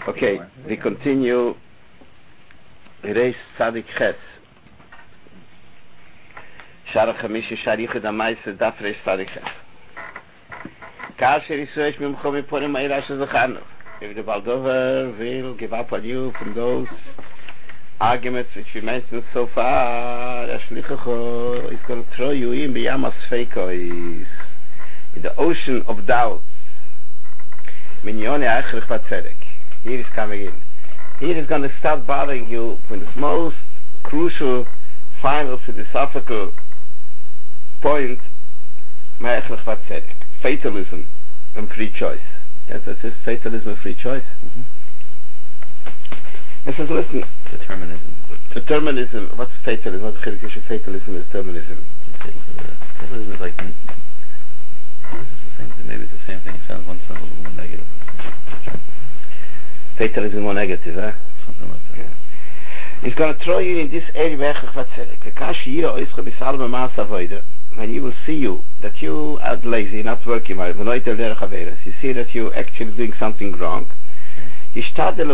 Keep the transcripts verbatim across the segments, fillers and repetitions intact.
Okay, we continue. Reis Tzadik Ches. Shara Chamishi Sharich Damaisa Daf Reis Tzadik Ches. Kasher Yisrael Mimchom Yiporim Meirash Zachanu. If the Baldover will give up on you from those arguments which we mentioned so far, Ashlichacho is going to throw you in Biyamas Feikois, in the ocean of doubt. Minyone Achrich Vatzedek. Here is coming in. Here is going to start bothering you from this most crucial, final philosophical point, Ma'achrich Vatzedek. Fatalism and free choice. Yes, that's just fatalism and free choice. Mm-hmm. It says, listen. Determinism. Determinism. What's fatalism? What's fatalism is determinism. Fatalism is like, is this the same thing? Maybe it's the same thing. It sounds one sounds a little more negative. Fatalism more negative, huh? Something like that. Yeah. He's going to throw you in this area when you will see you that you are lazy, not working, you see that you're actually doing something wrong. He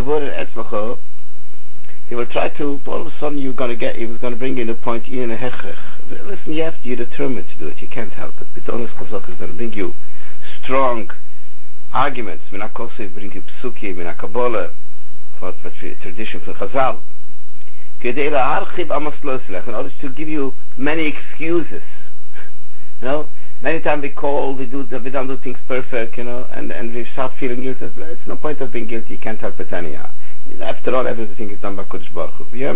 will try to, all of a sudden you're going to get, he was going to bring in a point in a hechrech. Listen, you have to, you're determined to do it, you can't help it. Bitonis Chazak is going to bring you strong arguments. Minakose bring you psuki, minakabola, for tradition for Chazal. In order to give you many excuses. You know, many times we call, we do, we don't do things perfect, you know, and, and we start feeling guilty. It's no point of being guilty, you can't help it anyhow. After all, everything is done by Kodesh Baruch Hu. If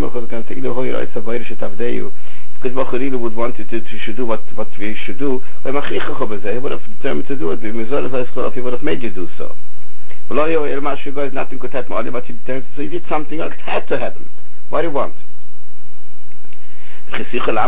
Kodesh Baruch Hu really would want you to, to should do what, what we should do, he would have determined to do it. He would have made you do so. Nothing could happen, so you did something else, it had to happen. What do you want? Can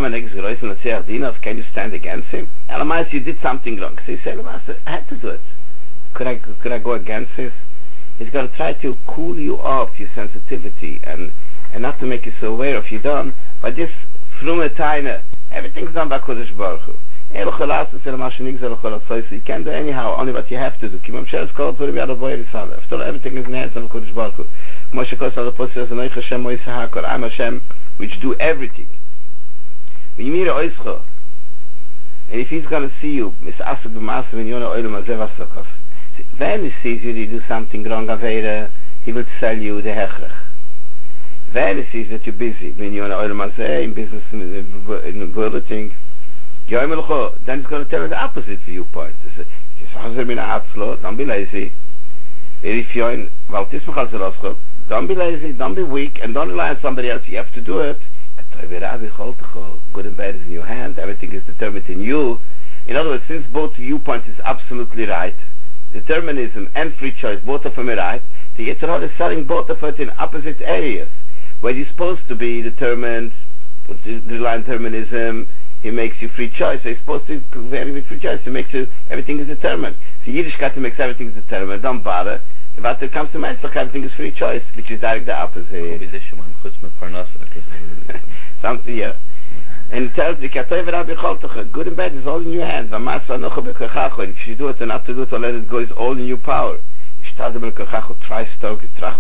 you stand against him? Elamais, you did something wrong. So you say, I had to do it. Could I, could I go against this? He's going to try to cool you off, your sensitivity, and, and not to make you so aware of you done. But this frume taina, everything's done by Kodesh Baruch Hu. You can't do anyhow, only what you have to do. After all, everything is in the hands of Kodesh Baruch Hu. I'm Hashem, which do everything. And if he's going to see you, when he sees you, you do something wrong, he will sell you the hechrech. When he sees that you're busy, in business, in bulleting, then he's going to tell you the opposite viewpoint. Don't be lazy. Don't be lazy, don't be weak, and don't rely on somebody else. You have to do it. Good and bad is in your hand. Everything is determined in you. In other words, since both viewpoints is absolutely right, determinism and free choice, both of them are right, the Yetzirah is selling both of it in opposite areas. Where you're supposed to be determined, rely on determinism, he makes you free choice. So you're supposed to vary with free choice, he makes you, everything is determined. So Yiddishkeit makes everything is determined, don't bother. But it comes to Menschlich, everything is free choice, which is direct the opposite. Something, yeah. And it tells you, good and bad is all in your hands. If you do it or not to do it or let it go, it's all in your power. Try stoke,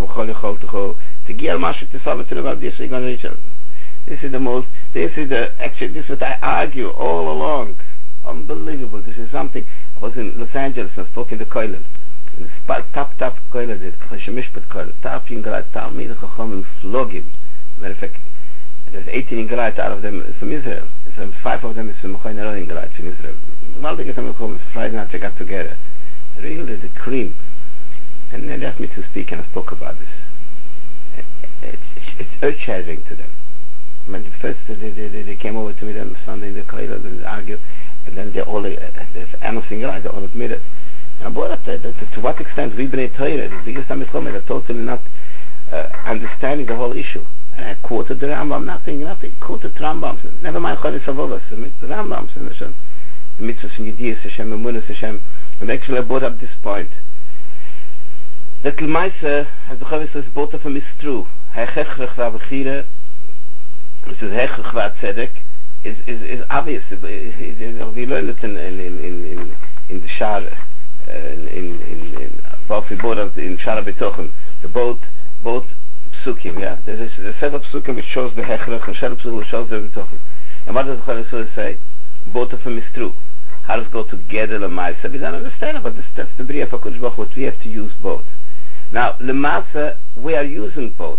this is the most, this is the, actually, this is what I argue all along. Unbelievable. This is something. I was in Los Angeles, I was talking to Koilel. In the top, top Koilel, the Chashemishpat Koilel. Top Yingalat, Talmid Chacham, Flogim. Matter of fact, there's eighteen Yingalat out of them from Israel. There's five of them is from Mechoy Nero Yingalat from Israel. Well, they get them home Friday night, they got together. Really, the cream. And they asked me to speak, and I spoke about this. It's, it's earth-shattering to them. When the first they, they, they came over to me on Sunday in the Koilel and they argued, and then they all, uh, there's anything right, they all admitted. And I brought up that, that, that to what extent we Bnei Torah, the biggest time is coming, are totally not uh, understanding the whole issue. And I quoted the Rambam, nothing, nothing, quoted Rambam, never mind Chodesh Avovos, the Rambam, the Mitzvahs and Yediyas Hashem, the Emunas Hashem, and actually I brought up this point. That L'maisa, as the Chavis says, both of them is true. Ha'chechrech v'abechira, which is hechach v'atzedek, is, is, is obvious. We learned it in, in, in, in, in the Shar, uh, in, in, in, in Both we bought in Shara B'tochen, the both both psukim, yeah. There's a, a set of psukim which shows the hechrach and Shara Psukim which shows the B'tochen. And what does the Chayil say? Both of them is true. How does it go together, Lamaisa? We don't understand, but this, that's the Bria for Kodesh Baruch Hu. We have to use both. Now, Lamaisa, we are using both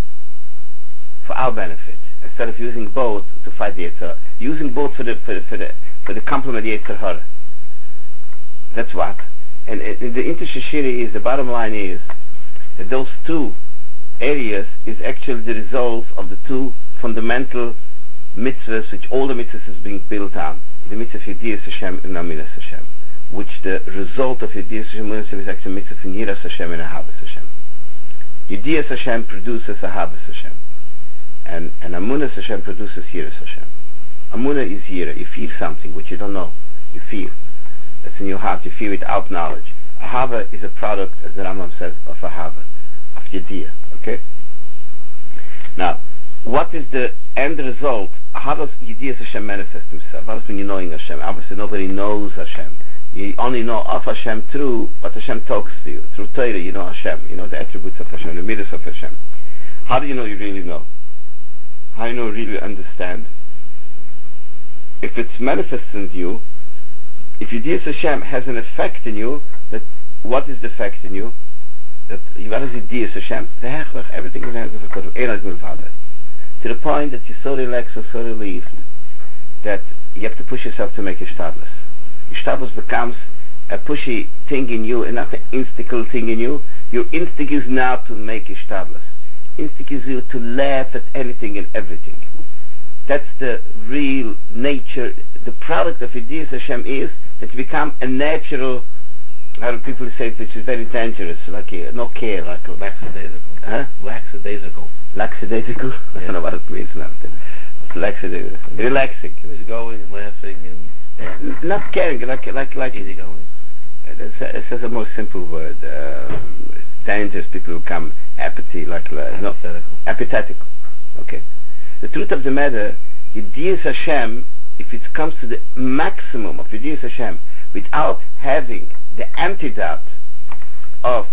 for our benefit instead of using both to fight the Yetzer Hara. Using both for the for the for the, for the complement of the Yetzer Hara. That's what. And, and the Intershashiri is the bottom line is that those two areas is actually the results of the two fundamental mitzvahs which all the mitzvahs is being built on. The mitzvah of Yediyas Hashem and Aminas Hashem, which the result of Yediyas Hashem is actually a mitzvah of Yiras Hashem and Ahavas Hashem. Yediyas Hashem produces Ahavas Hashem, and and Amunas Hashem produces Yiras Hashem. Amunah is Yira. You feel something which you don't know. You feel. That's in your heart. You feel without knowledge. Ahava is a product, as the Rambam says, of Ahava, of Yediyah. Okay. Now, what is the end result? How does Yediyas Hashem manifest himself? How does when you're knowing Hashem? Obviously nobody knows Hashem. You only know of Hashem through what Hashem talks to you. Through Torah you know Hashem. You know the attributes of Hashem, the midas of Hashem. How do you know you really know? How do you know you really understand? If it's manifested in you, if Yediyas Hashem has an effect in you, that what is the effect in you? That what is Yediyas Hashem? The hechrach, everything in the hands of a Kodesh. Einad Milvada. To the point that you're so relaxed or so relieved that you have to push yourself to make Ishtadlus. Ishtadlus becomes a pushy thing in you and not an instinctual thing in you. Your instinct is now to make Ishtadlus. Instinct is you to laugh at anything and everything. That's the real nature. The product of Yediyas Hashem is that you become a natural, how do people say it, which is very dangerous, like a, no care, like a lackadaisical. Huh? Lackadaisical. Lackadaisical? Yeah. I don't know what it means now. Lackadaisical. Relaxing. He was going and laughing and yeah. Not caring, like like like easy going. It says a more simple word. Um, it's dangerous. People become apathy, like uh, no, apathetical. Okay. The truth of the matter, Yediyas Hashem, if it comes to the maximum of Yediyas Hashem, without having the antidote of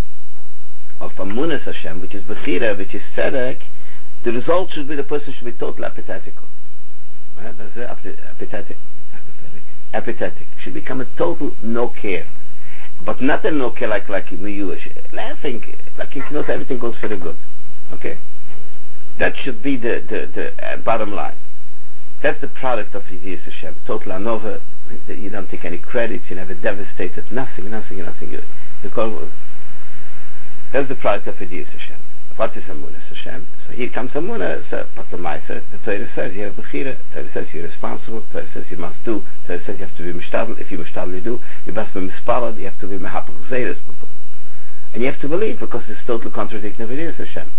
of Amunas Hashem, which is Bechira, which is Tzedek, the result should be the person should be totally apathetical. Right? That's it, apathetic. Apathetic. Apathetic. Should become a total no care. But not a no care like like Miyush. Laughing, like you know everything goes for the good. Okay? That should be the, the, the uh, bottom line. That's the product of Yediyas Hashem. Total anova. You don't take any credits, you never devastated, nothing, nothing, nothing. You, you call, that's the product of Yediyas Hashem. What is Amunas Hashem? So here comes Amunah, so, but the Maisa, the Torah says you have Bechira, the Torah says you're responsible, the Torah says you must do, the Torah says you have to be Mishtadl, if you Mishtadl you do, you must be Mispalad, you have to be Mehapach Zeiris, and you have to believe, because it's totally contradicting of Yediyas Hashem.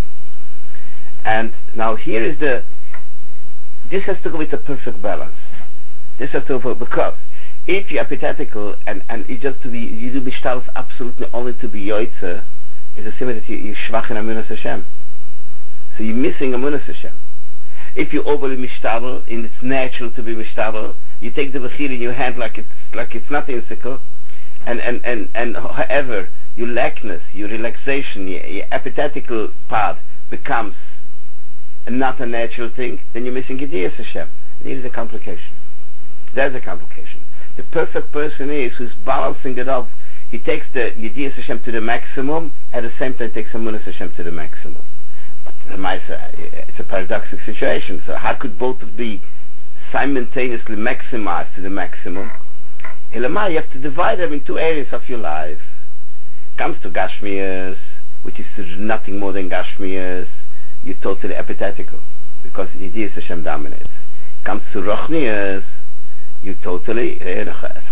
And now here is the, this has to go with a perfect balance. This has to go, because if you're apathetical and, and you just to be, you do Mishtadl absolutely only to be Yoitze, it's a similar that you, you're schwach in Amunas Hashem. So you're missing Amunas Hashem. If you're overly Mishtadl, and it's natural to be Mishtadl, you take the Bechir in your hand like it's like it's not insicle, and, and, and, and however, your lackness, your relaxation, your, your apathetical part becomes a not a natural thing, then you're missing Yediyas Hashem. And here's the complication. There's a complication. The perfect person is who's balancing it up. He takes the Yediyas Hashem to the maximum, at the same time takes Amunas Hashem to the maximum. But it's a paradoxical situation. So how could both be simultaneously maximized to the maximum? Elamai, you have to divide them in two areas of your life. Comes to Gashmiyas, which is nothing more than Gashmiyas, you're totally apathetical, because Yediyas Hashem dominates. Comes to Rochnias, you totally you're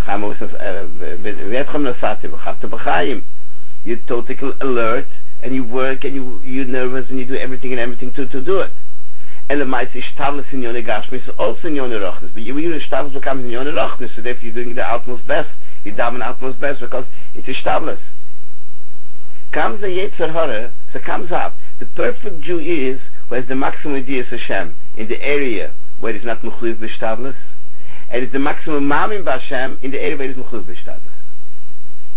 totally alert, and you work and you you're nervous and you do everything and everything to, to do it. And the mice is Shtadlus in Yoni Gashmis, also in Yoni Rochnis. But you really Shtadlus becomes in Yoni Rochnis, so therefore you're doing the utmost best. You're doing the utmost best because it's a Shtadlus. Comes the Yetzer Hara, so comes up. The perfect Jew is who has the maximum Yediyas Hashem in the area where it's not Mechuyev B'Shtadlus, and it's the maximum Ma'amim B'Hashem in the area where it's Mechuyev B'Shtadlus.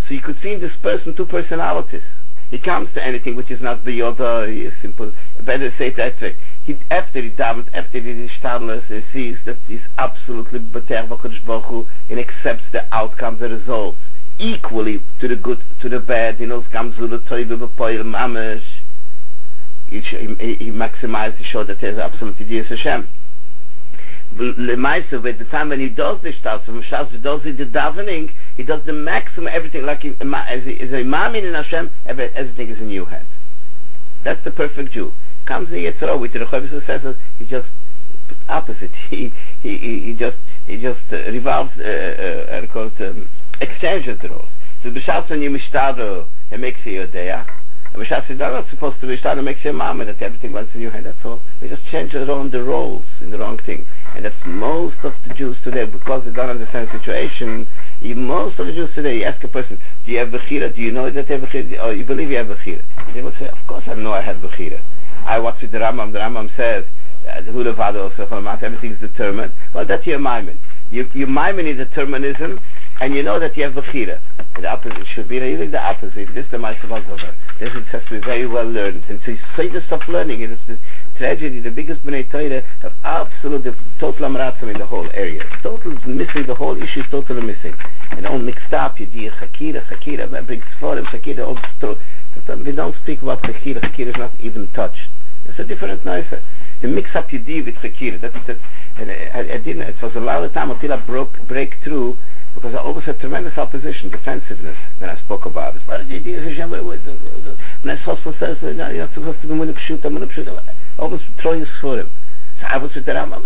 So you could see in this person two personalities. He comes to anything which is not the other, he is simple, better say it that way. He, after he davens, after he is stadless, he sees that he's absolutely beter b'Kodesh Baruch Hu, and accepts the outcome, the results, equally to the good, to the bad. He knows gamzula toiv b'poil mamish. He, he, he maximizes to show that there's absolute idea Hashem. Lemaisa, at the time when he does the shtas, when he does the davening, he does the maximum, everything, like he, as he is a mamin in Hashem, every, everything is in your hand. That's the perfect Jew. Comes the Yetzirah, which the Rechaim says, he just opposite. He he he, he just he just uh, revolves, uh, uh, uh, called um, exchanges the roles. So b'shas when you mishtado, it makes you Yodea. And b'shas you're not supposed to mishtado, it makes you a mamin, that everything runs in your hand. That's all. We just change around the roles in the wrong thing. And that's most of the Jews today, because they don't understand the situation. Even most of the Jews today, you ask a person, do you have Bechira? Do you know that you have Bechira? Oh, you believe you have Bechira? They will say, of course I know I have Bechira. I watch with the Rambam. The Rambam says, everything is determined. Well, that's your Maimon. You, your Maimon is determinism, and you know that you have Bechira. The opposite should be really the opposite. This is the Ma'aseh. This has to be very well learned. And so you say this stuff learning, and it's this tragedy, the biggest B'nai Torah have absolute, total amratzim in the whole area. Total missing, the whole issue is totally missing. And all mixed up, you do Chakira, Chakira, brings Sforim, Chakira, all sometimes we don't speak about Chakira, Chakira is not even touched. It's a different nicer. You mix up your D with Chakira. That's, that's, and I, I didn't, it was a lot of time until I broke, break through, because I always had tremendous opposition, defensiveness, when I spoke about it. When I saw someone says, you're not supposed to be Munah Pshuta, Munah Pshuta, I always throw you for him. So I was with the Rambam,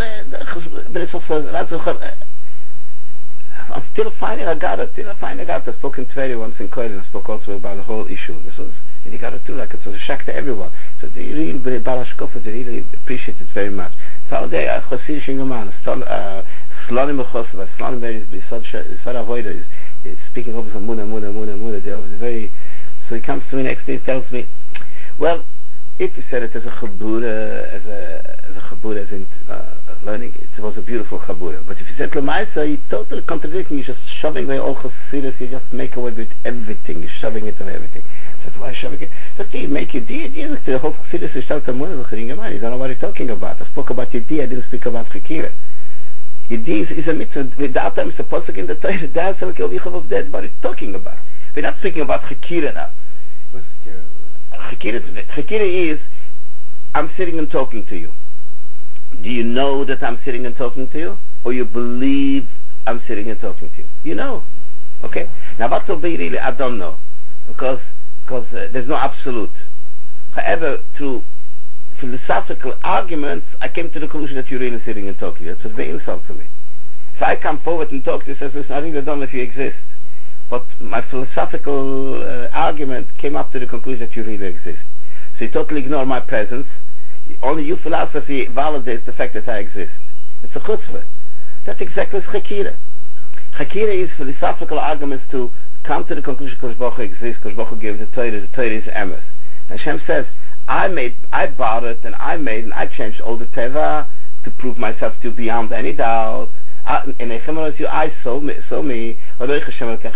I'm still finding I got it, still I find I got it. I spoke in Tveri once in Koil, and I spoke also about the whole issue. This was, and you got it too, like it was a shock to everyone. So they really, Balashkofa, they really appreciate it very much. So all day, Chosir Shingaman, Slonim Bechosva, Slonim is Sara Voida, is speaking of some Muna, Muna, Muna, Muna. They are very. So he comes to me next day and tells me, well, if you said it as a chabura, as a as a chabura, as in uh, learning, it was a beautiful chabura. But if you said lemaisa, you're totally contradicting. You're just shoving away all chasidus. You just make away with everything. You're shoving it away everything. So why shoving it? So you make your dia. The whole chasidus is shalt amun as a chiringaman. You don't know what you're talking about. I spoke about your dia. I didn't speak about chikira. Your dia is, is a mitzvah. Without time, it's a posuk in the Torah. That's what you're talking about. We're not speaking about chikira now. What's chikira? Chakira is, I'm sitting and talking to you. Do you know that I'm sitting and talking to you? Or you believe I'm sitting and talking to you? You know. Okay? Now what will be really, I don't know. Because because uh, there's no absolute. However, through philosophical arguments, I came to the conclusion that you're really sitting and talking. That's a big insult to me. If I come forward and talk to you, says, listen, I really don't know if you exist. But my philosophical uh, argument came up to the conclusion that you really exist. So you totally ignore my presence. Only your philosophy validates the fact that I exist. It's a chutzpah. That's exactly as Chakira. Chakira is philosophical arguments to come to the conclusion Kodesh Baruch Hu exists, Kodesh Baruch Hu gave the Torah, the Torah is emes. And Hashem says, I made, I bought it, and I made, and I changed all the Teva to prove myself to be beyond any doubt. And I saw me, saw me, and I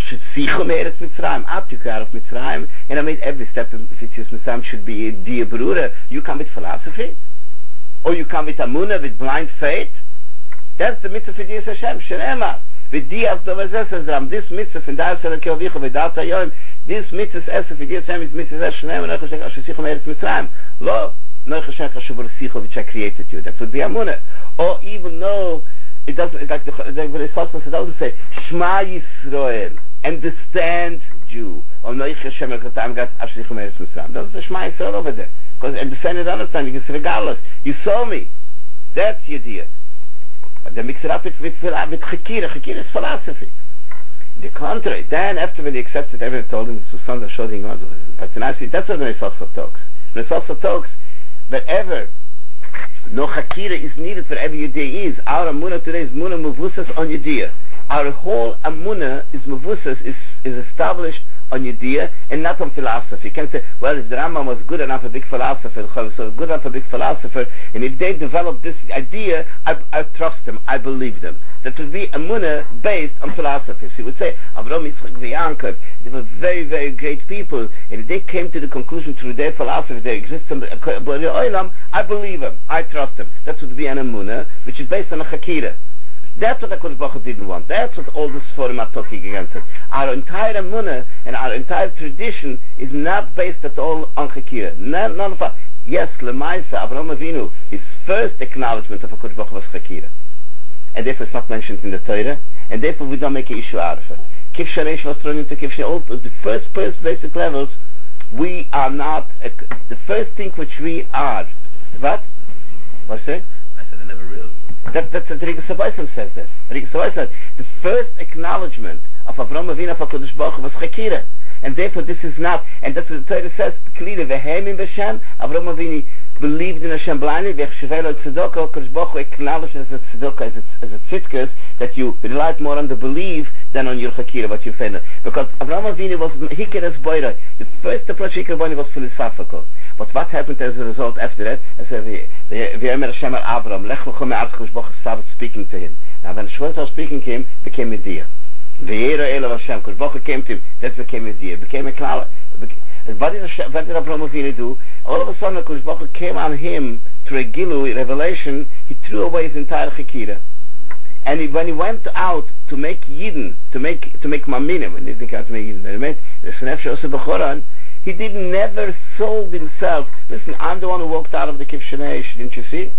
made every step of Mitzrayim should be dear brother. You come with philosophy? Or you come with Amunah, with blind faith? That's the mitzvah for Dias Hashem, Shenema. With Dias Dovazesazram, this mitzvah in Dias Halakevicha, without Ayoim, this mitzvah for Dias Hashem is mitzvah Shenema, Noich Hashem, Ashesichom Eretz Mitzrayim. Lo, Noich Hashem, Hashubar Sicho, which I created you. That would be Amunah. Or even though it doesn't, like the, the, the, it doesn't say Shema Yisrael, understand Jew, or Noich Hashem HaKatam Gat Ashlichum Eretz Mitzrayim. Doesn't say Shema Yisrael over there, because understand is understanding. It's regardless. You saw me. That's your idea. But they mix it up with with, with Chakira. Chakira is philosophy. The contrary. Then after when he accepted everything, told him to Sunday showed him on. That's that's what Bnei Sosra talks. Bnei Sosra talks. But ever. No Chakira is needed for every Yudea is. Our Amunah today is Munah Muvusas on Yudea. Our whole Amunah is mevusas, is, is established on Yediyah and not on philosophy. You can't say, well, if the Rambam was good enough a big philosopher, so good enough a big philosopher, and if they developed this idea, I, I trust them, I believe them. That would be Amunah based on philosophy. So you would say, Avraham, Yitzchak, Yaakov, they were very, very great people, and if they came to the conclusion through their philosophy, there exists some Olam, I believe them, I trust them. That would be an Amunah, which is based on a Chakira. That's what HaKadosh Baruch Hu didn't want. That's what all the Sforim are talking against it. Our entire Amunah and our entire tradition is not based at all on Chakira. None, none of our, yes, Lemaisa, Avraham Avinu, his first acknowledgement of HaKadosh Baruch Hu was Chakira. And therefore it's not mentioned in the Torah, and therefore we don't make an issue out of it. Kif Sharesh was thrown into Kif Sharesh, all the first, first basic levels, we are not, a, the first thing which we are, what? What's it? I said I never realized. That, that's what Riga Sabaysim says this. Riga Sabaysim says, the first acknowledgement of Avraham Avinu of HaKadosh Baruch Hu was Chakira. And therefore this is not, and that's what the Torah says, clearly, Vehem in Hashem, Avraham Avinu believed in Hashem blindly, V'echshevelo tzedakah, HaKadosh Baruch Hu acknowledged as a tzedakah, as a, as a tzidkas, that you relied more on the belief than on your Chakira, what you found. Because Avraham Avinu was Hikir as Boira. The first approach Hikir Boira was philosophical. But what happened as a result after that? As V'yomer Hashem al Avram, Lech l'chom me'arz HaKadosh Baruch Hu started speaking to him. Now when Shmuel started speaking to him, became a deer. V'yera Elav Hashem, HaKadosh Baruch Hu came to him, that became a deer, became a klala. What did, what did Avraham Avinu do? All of a sudden, HaKadosh Baruch Hu came on him through a Gilu, revelation. He threw away his entire Chakira. And he, when he went out to make Yidden, to make to make Maminim, when he didn't come to make Yidden, he made the Shnef Shoseh B'choran, he did never sold himself. Listen, I'm the one who walked out of the Kif Shanesh, didn't you see?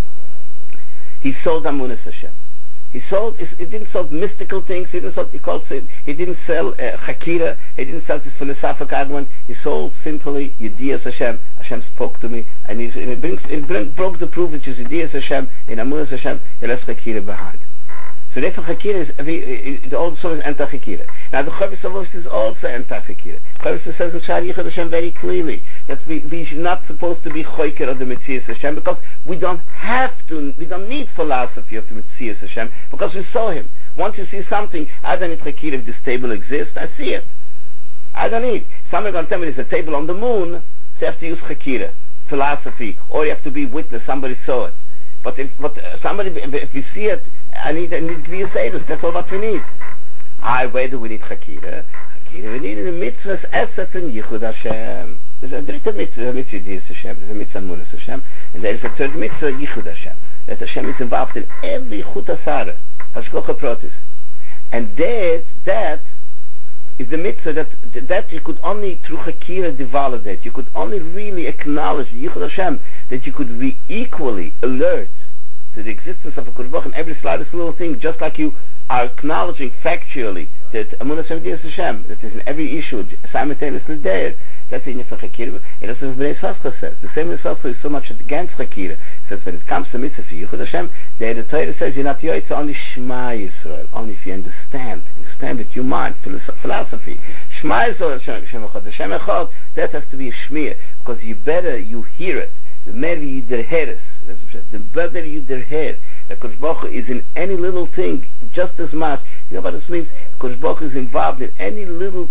He sold Amunas Hashem. He sold, he didn't sell mystical things, he didn't sell, he, called, he didn't sell uh, Chakira, he didn't sell this philosophical argument, he sold simply Yediyas Hashem. Hashem spoke to me, and, and it, brings, it bring, broke the proof which is Yediyas Hashem, in Amunas Hashem, he left Chakira behind. So therefore Chakira is, the old soul is anti-Chakira. Now the Chavis Avos is also anti-Chakira. Chavis says in Shari Yichud Hashem very clearly that we, we are not supposed to be Choiker of the Metzias Hashem, because we don't have to, we don't need philosophy of the Metzias Hashem, because we saw him. Once you see something, I don't need Chakira if this table exists, I see it. I don't need. Somebody going to tell me there's a table on the moon, so you have to use Chakira, philosophy, or you have to be witness, somebody saw it. But if but uh, somebody, if we see it, I need, I need to be a sadist. That's all what we need. I, where do we need Chakira? Chakira, we need the mitzvahs Esef and Yichud Hashem. There's a dritte mitzvah, a mitzvah Yediyas Hashem, there's a mitzvah Amunas Hashem, and there is a third mitzvah Yichud Hashem. That Hashem is involved in every Chut Asara, Hashkocha Protis. And that, that is the mitzvah that, that you could only through Chakira devalidate. You could only really acknowledge Yichud Hashem, that you could be equally alert to the existence of a Kodesh Baruch in every slightest little thing, just like you are acknowledging factually that Amunas Hashem, that is in every issue simultaneously there. That's in Yifach Chakira. And that's what Bnei Yisrael says. The same Yisrael is so much against Chakira. It says when it comes to mitzvah for Yichud Hashem, there the Torah says you're not yoitza only Shema Yisrael, only if you understand, understand with your mind, philosophy. Shema Yisrael, Hashem Echad, Hashem Echad, that has to be a shmir, because you better you hear it. The more you derheres, the better you derher. The Kodesh Baruch Hu is in any little thing just as much. You know what this means? Kodesh Baruch Hu is involved in any little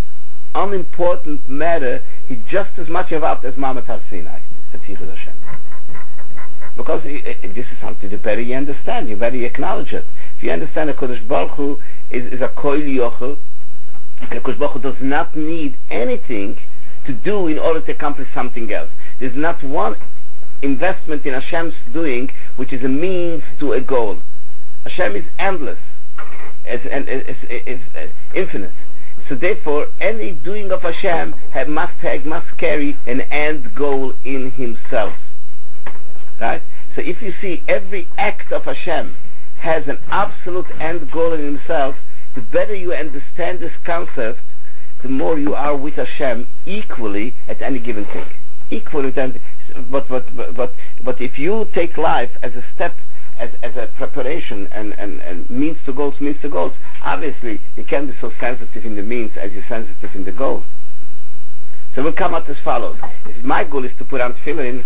unimportant matter. He's just as much involved as Mamat Har Sinai. That's Yichud Hashem. Because it, it, this is something the better you understand, you better you acknowledge it. If you understand that Kodesh Baruch Hu is, is a Koil Yochel, and Kodesh Baruch Hu does not need anything to do in order to accomplish something else. There's not one investment in Hashem's doing which is a means to a goal. Hashem is endless, is, is, is, is, is infinite. So therefore, any doing of Hashem have, must have, must carry an end goal in himself. Right? So if you see every act of Hashem has an absolute end goal in himself, the better you understand this concept, the more you are with Hashem equally at any given thing. Equally with anything. But, but, but, but, but if you take life as a step, as, as a preparation and, and, and means to goals, means to goals, obviously you can't be so sensitive in the means as you're sensitive in the goal. So we'll come out as follows. If my goal is to put on tefillin,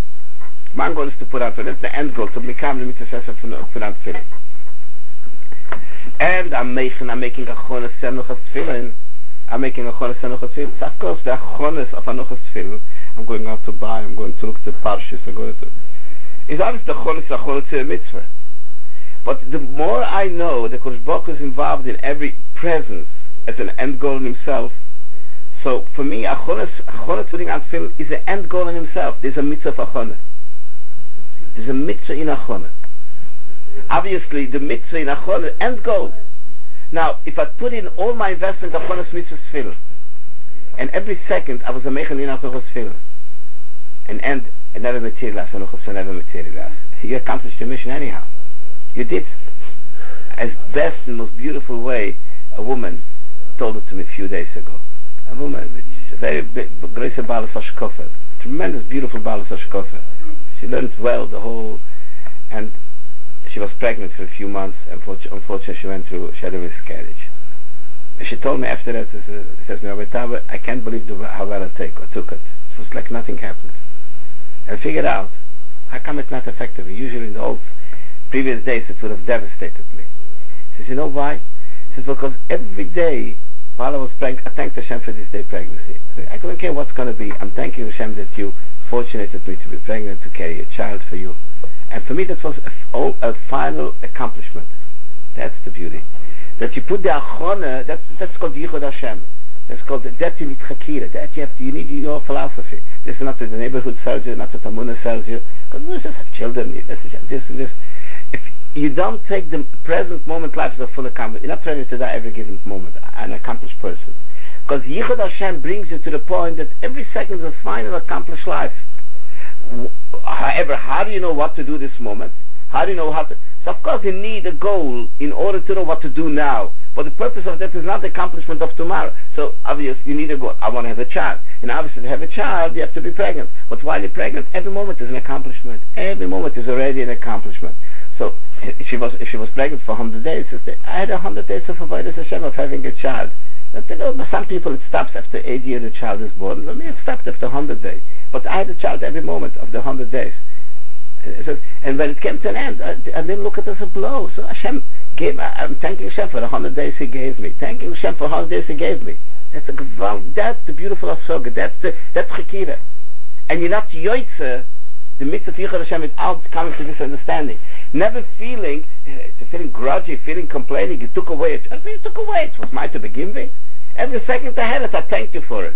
my goal is to put on tefillin, that's the end goal, to become the mitzvah for put on tefillin. and I'm making I'm making a chonas senuchas tefillin. I'm making a chonas senuchas tefillin. So of course the chonas of anuchas tefillin I'm going out to buy. I'm going to look at the parshas. I'm going to. It's obviously the chonas a chonas mitzvah. But the more I know that Kodesh Baruch Hu is involved in every presence as an end goal in himself, so for me, a chonas putting on tefillin is an end goal in himself. There's a mitzvah of achona. There's a mitzvah in achona. Obviously, the mitzvah in achona, end goal. Now, if I put in all my investment of chonas mitzvah tefillin, and every second I was a mechan in achos tefillin, and end, and never materialized, and achos never materialized, you accomplished your mission anyhow. You did. As best and most beautiful way, a woman told it to me a few days ago. A woman, which is a very big, great balas hashkofa, tremendous, beautiful balas hashkofa. She learned well the whole, and she was pregnant for a few months. Unfortunately, unfortunately she went through, she had a miscarriage. And she told me after that, she says, Rabbi Taber, I can't believe the, how well I take, I took it. It was like nothing happened. And I figured out, how come it's not effective? Usually in the old previous days it would have devastated me. He says, you know why? He says, because every day while I was pregnant, I thanked Hashem for this day pregnancy. I, said, I don't care what's going to be. I'm thanking Hashem that you fortunated me to be pregnant, to carry a child for you. And for me that was a, a final accomplishment. That's the beauty. That you put the achona, that's, that's called Yichud Hashem. That's called, that you need chakira, that you have to, you need your philosophy. This is not what the neighborhood sells you, not what the Tamunah sells you. Because we just have children, this and this. If you don't take the present moment life as a full accomplishment, you're not ready to die every given moment, an accomplished person. Because Yichud Hashem brings you to the point that every second is a final accomplished life. However, how do you know what to do this moment? How do you know how to... So of course you need a goal in order to know what to do now. But the purpose of that is not the accomplishment of tomorrow. So obviously you need a goal. I want to have a child. And obviously to have a child you have to be pregnant. But while you're pregnant, every moment is an accomplishment. Every moment is already an accomplishment. So if she was if she was pregnant for one hundred days, I had one hundred days of avoidance Hashem of having a child. You know, some people it stops after eight years the child is born. For me it stopped after one hundred days. But I had a child every moment of the one hundred days. So, and when it came to an end, I, I didn't look at it as a blow. So Hashem gave. I'm thanking Hashem for the hundred days He gave me. Thanking Hashem for the hundred days He gave me. That's a that's the beautiful asoga. That's the that's chikira. And you're not yoitze the mitzvah of Yichud Hashem without coming to this understanding. Never feeling, uh, feeling grudgy, feeling complaining. You took away it. I mean, you took away it. It was mine to begin with. Every second I had it, I thank you for it.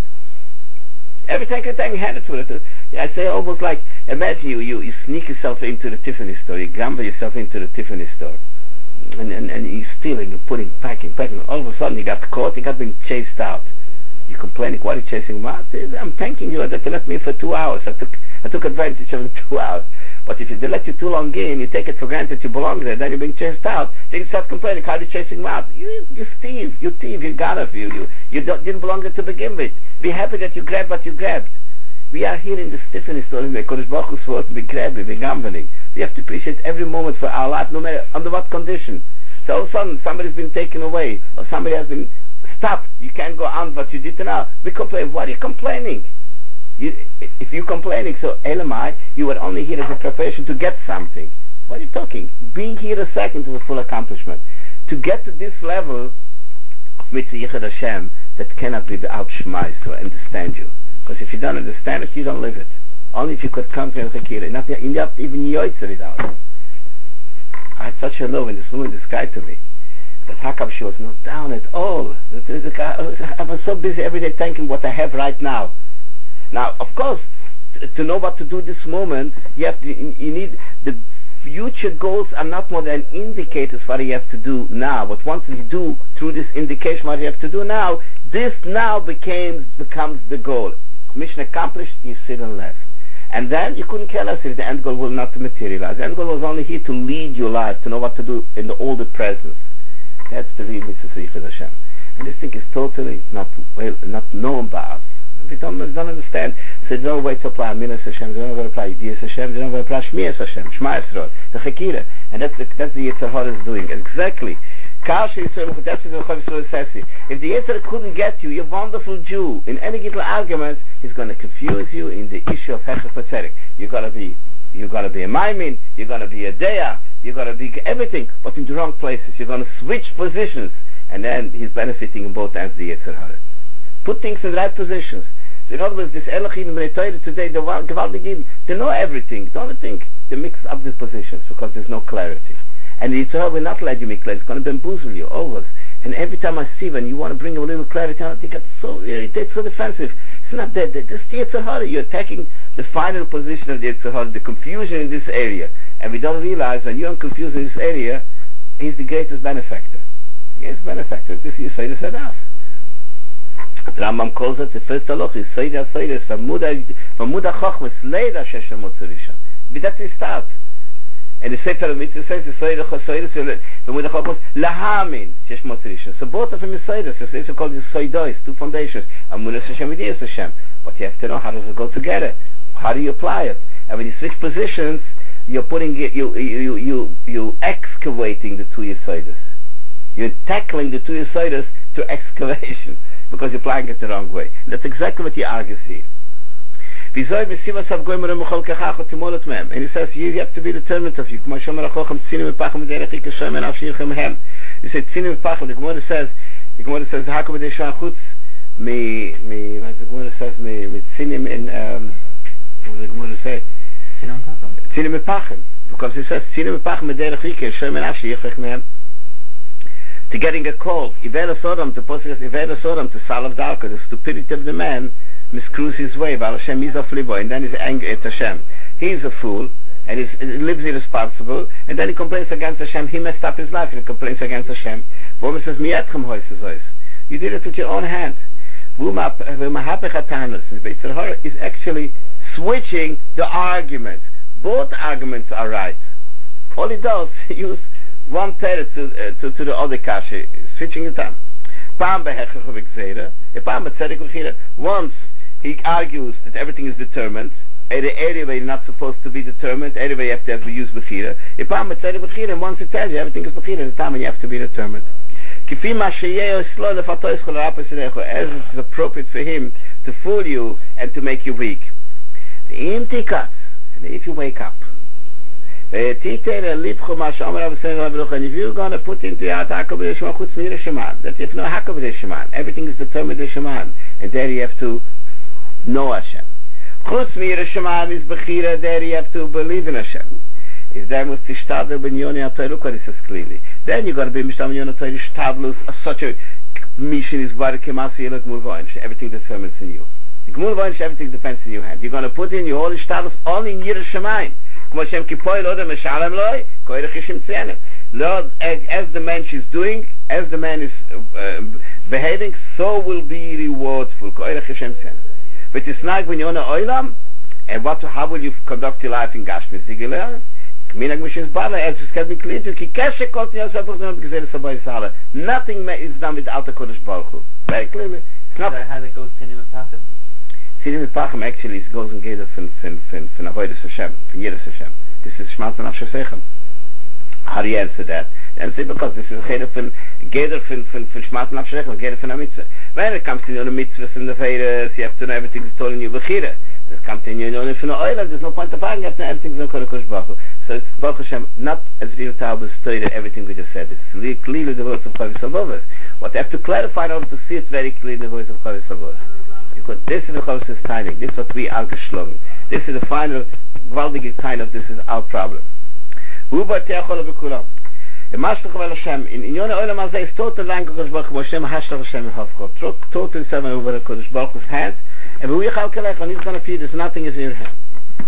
Every second I had it for it. I say almost like, imagine you, you, you sneak yourself into the Tiffany store, you gamble yourself into the Tiffany store, and, and, and you're stealing, you're putting, packing, packing. All of a sudden you got caught, you got being chased out. You're complaining, why are you chasing me out? I'm thanking you that you let me in for two hours. I took I took advantage of the two hours. But if they let you too long in, you take it for granted you belong there, then you're being chased out, then you start complaining, how are you chasing me out? You, you thief, you thief, you got of you, you, you don't, didn't belong there to begin with. Be happy that you grabbed what you grabbed. We are here in the Tiffany store, in the Kodesh Baruch Hu swore to be grabbing, be gambling. We have to appreciate every moment for our life, no matter under what condition. So all of a sudden, somebody's been taken away, or somebody has been stopped. You can't go on what you did now. We complain. Why are you complaining? You, if you're complaining, so Elamai, you were only here as a preparation to get something. What are you talking? Being here a second is a full accomplishment. To get to this level of Mitzvah Yichud Hashem, that cannot be without Shmai, so understand you. Because if you don't understand it, you don't live it. Only if you could come to Chakira, not, not even Yoitzer without it. I had such a love when this woman described to me that how come she was not down at all. I was so busy every day thinking what I have right now. Now, of course, to know what to do this moment, you have to, you need, the future goals are not more than indicators what you have to do now. But once you do through this indication what you have to do now, this now becomes becomes the goal. Mission accomplished, you sit and laugh. And then you couldn't care less if the end goal will not materialize. The end goal was only here to lead your life, to know what to do in the, all the presence. That's the real mitzvah Yichud Hashem. And this thing is totally not well, not known by us. We don't, don't understand. So they don't wait to apply Minas Hashem, they don't want to apply Yidiyas Hashem, they don't want to apply Shmiyas Hashem, Shema Yisrael, the Chakira. And that's the, that's the Yetzer Hara is doing. Exactly. That's what the Chav Yisrael says. If the Yetzer couldn't get you, you're a wonderful Jew, in any little argument, he's going to confuse you in the issue of Hechef Tzedek. You've got to be You've got to be a Maimin, you've got to be a Deya, you're going to be everything, but in the wrong places. You're going to switch positions, and then he's benefiting in both ends of the Yetzer Hara. Put things in the right positions. So in other words, this Elohim B'nai Torah today, the Gewaldigim, they know everything. Don't think they mix up the positions because there's no clarity. And the Yetzer Hara will not let you make clarity. It's going to bamboozle you, always. And every time I see when you want to bring a little clarity on it, they get so irritated, so defensive. It's not that. This is the Yetzer Hara. You're attacking the final position of the Yetzer Hara, the confusion in this area. And we don't realize when you're confused in this area, he's the greatest benefactor. The greatest benefactor. This is Yisrael Sadaf. The Rambam calls it the first halach is Soida Soida from Muda Chochmas Leida Sheshem Motzurisha. But that's his start. And the Sefer of Mitzvah says the Soida Chosoida from Muda Chochmas Lahamin Shesh Motzurisha. So both of them is Soida. So it's called the Soidois, two foundations. Amunas Hashem with Yis Hashem. But you have to know how does it go together. How do you apply it? And when you switch positions, you're putting it, you you you you excavating the two Yisoidas. You're tackling the two Yisoidas to excavation. Because you're applying it the wrong way. And that's exactly what he argues here. And he says, you have to be determined of you. He said, the Gemara says, the Gemara says, the Gemara says, what does the Gemara say? Because he says, to getting a call, Ivera Sodom, to Posicus Ivera Sodom, to Salav Darka, the stupidity of the man miscrews his way, Baal Hashem is off Libo, and then he's angry at Hashem. He's a fool, and he's, he lives irresponsible, and then he complains against Hashem. He messed up his life, and he complains against Hashem. Woman says, Mietchem Hoyses Hoys. You did it with your own hand. Is actually switching the arguments. Both arguments are right. All he does, he uses one terror to, uh, to, to the other kasha, switching it on. Once he argues that everything is determined, in the area where you're not supposed to be determined, area you have to have to use bechira. And once he tells you everything is bechira, the time when you have to be determined. As it is appropriate for him to fool you and to make you weak. And if you wake up, and if you're going to put into your heart that you have no Hakabah Sheman, everything is determined in Sheman, and there you have to know Hashem. Chutz Mir Sheman is Bechira, there you have to believe in Hashem. Is there must be Shtadl ben Yoni HaTorah, look what it says clearly. Then you're going to be Mishtam ben Yoni HaTorah, Shtadlus, such a mission is Barak Kemasi Yelak Mulvain, everything determines in you. The Gmulvain, everything depends in your hand. You're going to put in your holy Shtadlus only in Yir Shemayim. Lord, as, as the man is doing, as the man is uh, behaving, so will be rewardful. But it's not when you're on oilam, and what, how will you conduct your life in Gashmis? Nothing is done without the Kodesh Baruch Hu. Very clearly. It's not how that goes to Sinim Pachim? Sinim Pachim actually it goes in Geder from Avodas Hashem, from Yiras Hashem. This is Shmat and Afshasechem. How do you answer that? You answer because this is Geder from Geder from Shmat and Afshasechem, Geder from Mitzvah. When it comes to the mitzvahs and the Vedas, you have to know everything is told in you Bechira. When it comes to you know from the oil, there's no point of arguing, you have to know everything is on Kodesh Baruch Hu. So it's Baruch Hashem, not as real Taubas story everything we just said. It's clearly the words of Chavis Avos. What you have to clarify in order to see it very clearly in the voice of Chavis Avos. Because this is the Chavis timing. This is what we are geschlagen. This is the final, gewaltige kind of this is our problem. Hu batei achol bekulam. In Yonah Olam Hazeh is total language of Kodesh Baruch Hu. Hashem hashlach Hashem hafchot. Total seven over the Kodesh Baruch Hu's hands. And when he's going to feed us, nothing is in your hand.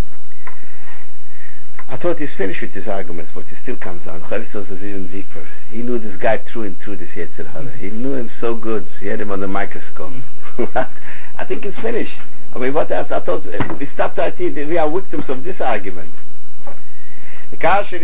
I thought he's finished with his arguments, but he still comes on. Chavisos is even deeper. He knew this guy through and through, this Yetzer Hara. He knew him so good. He had him on the microscope. I think it's finished. I mean, what else? I thought we stopped at it. We are victims of this argument. And after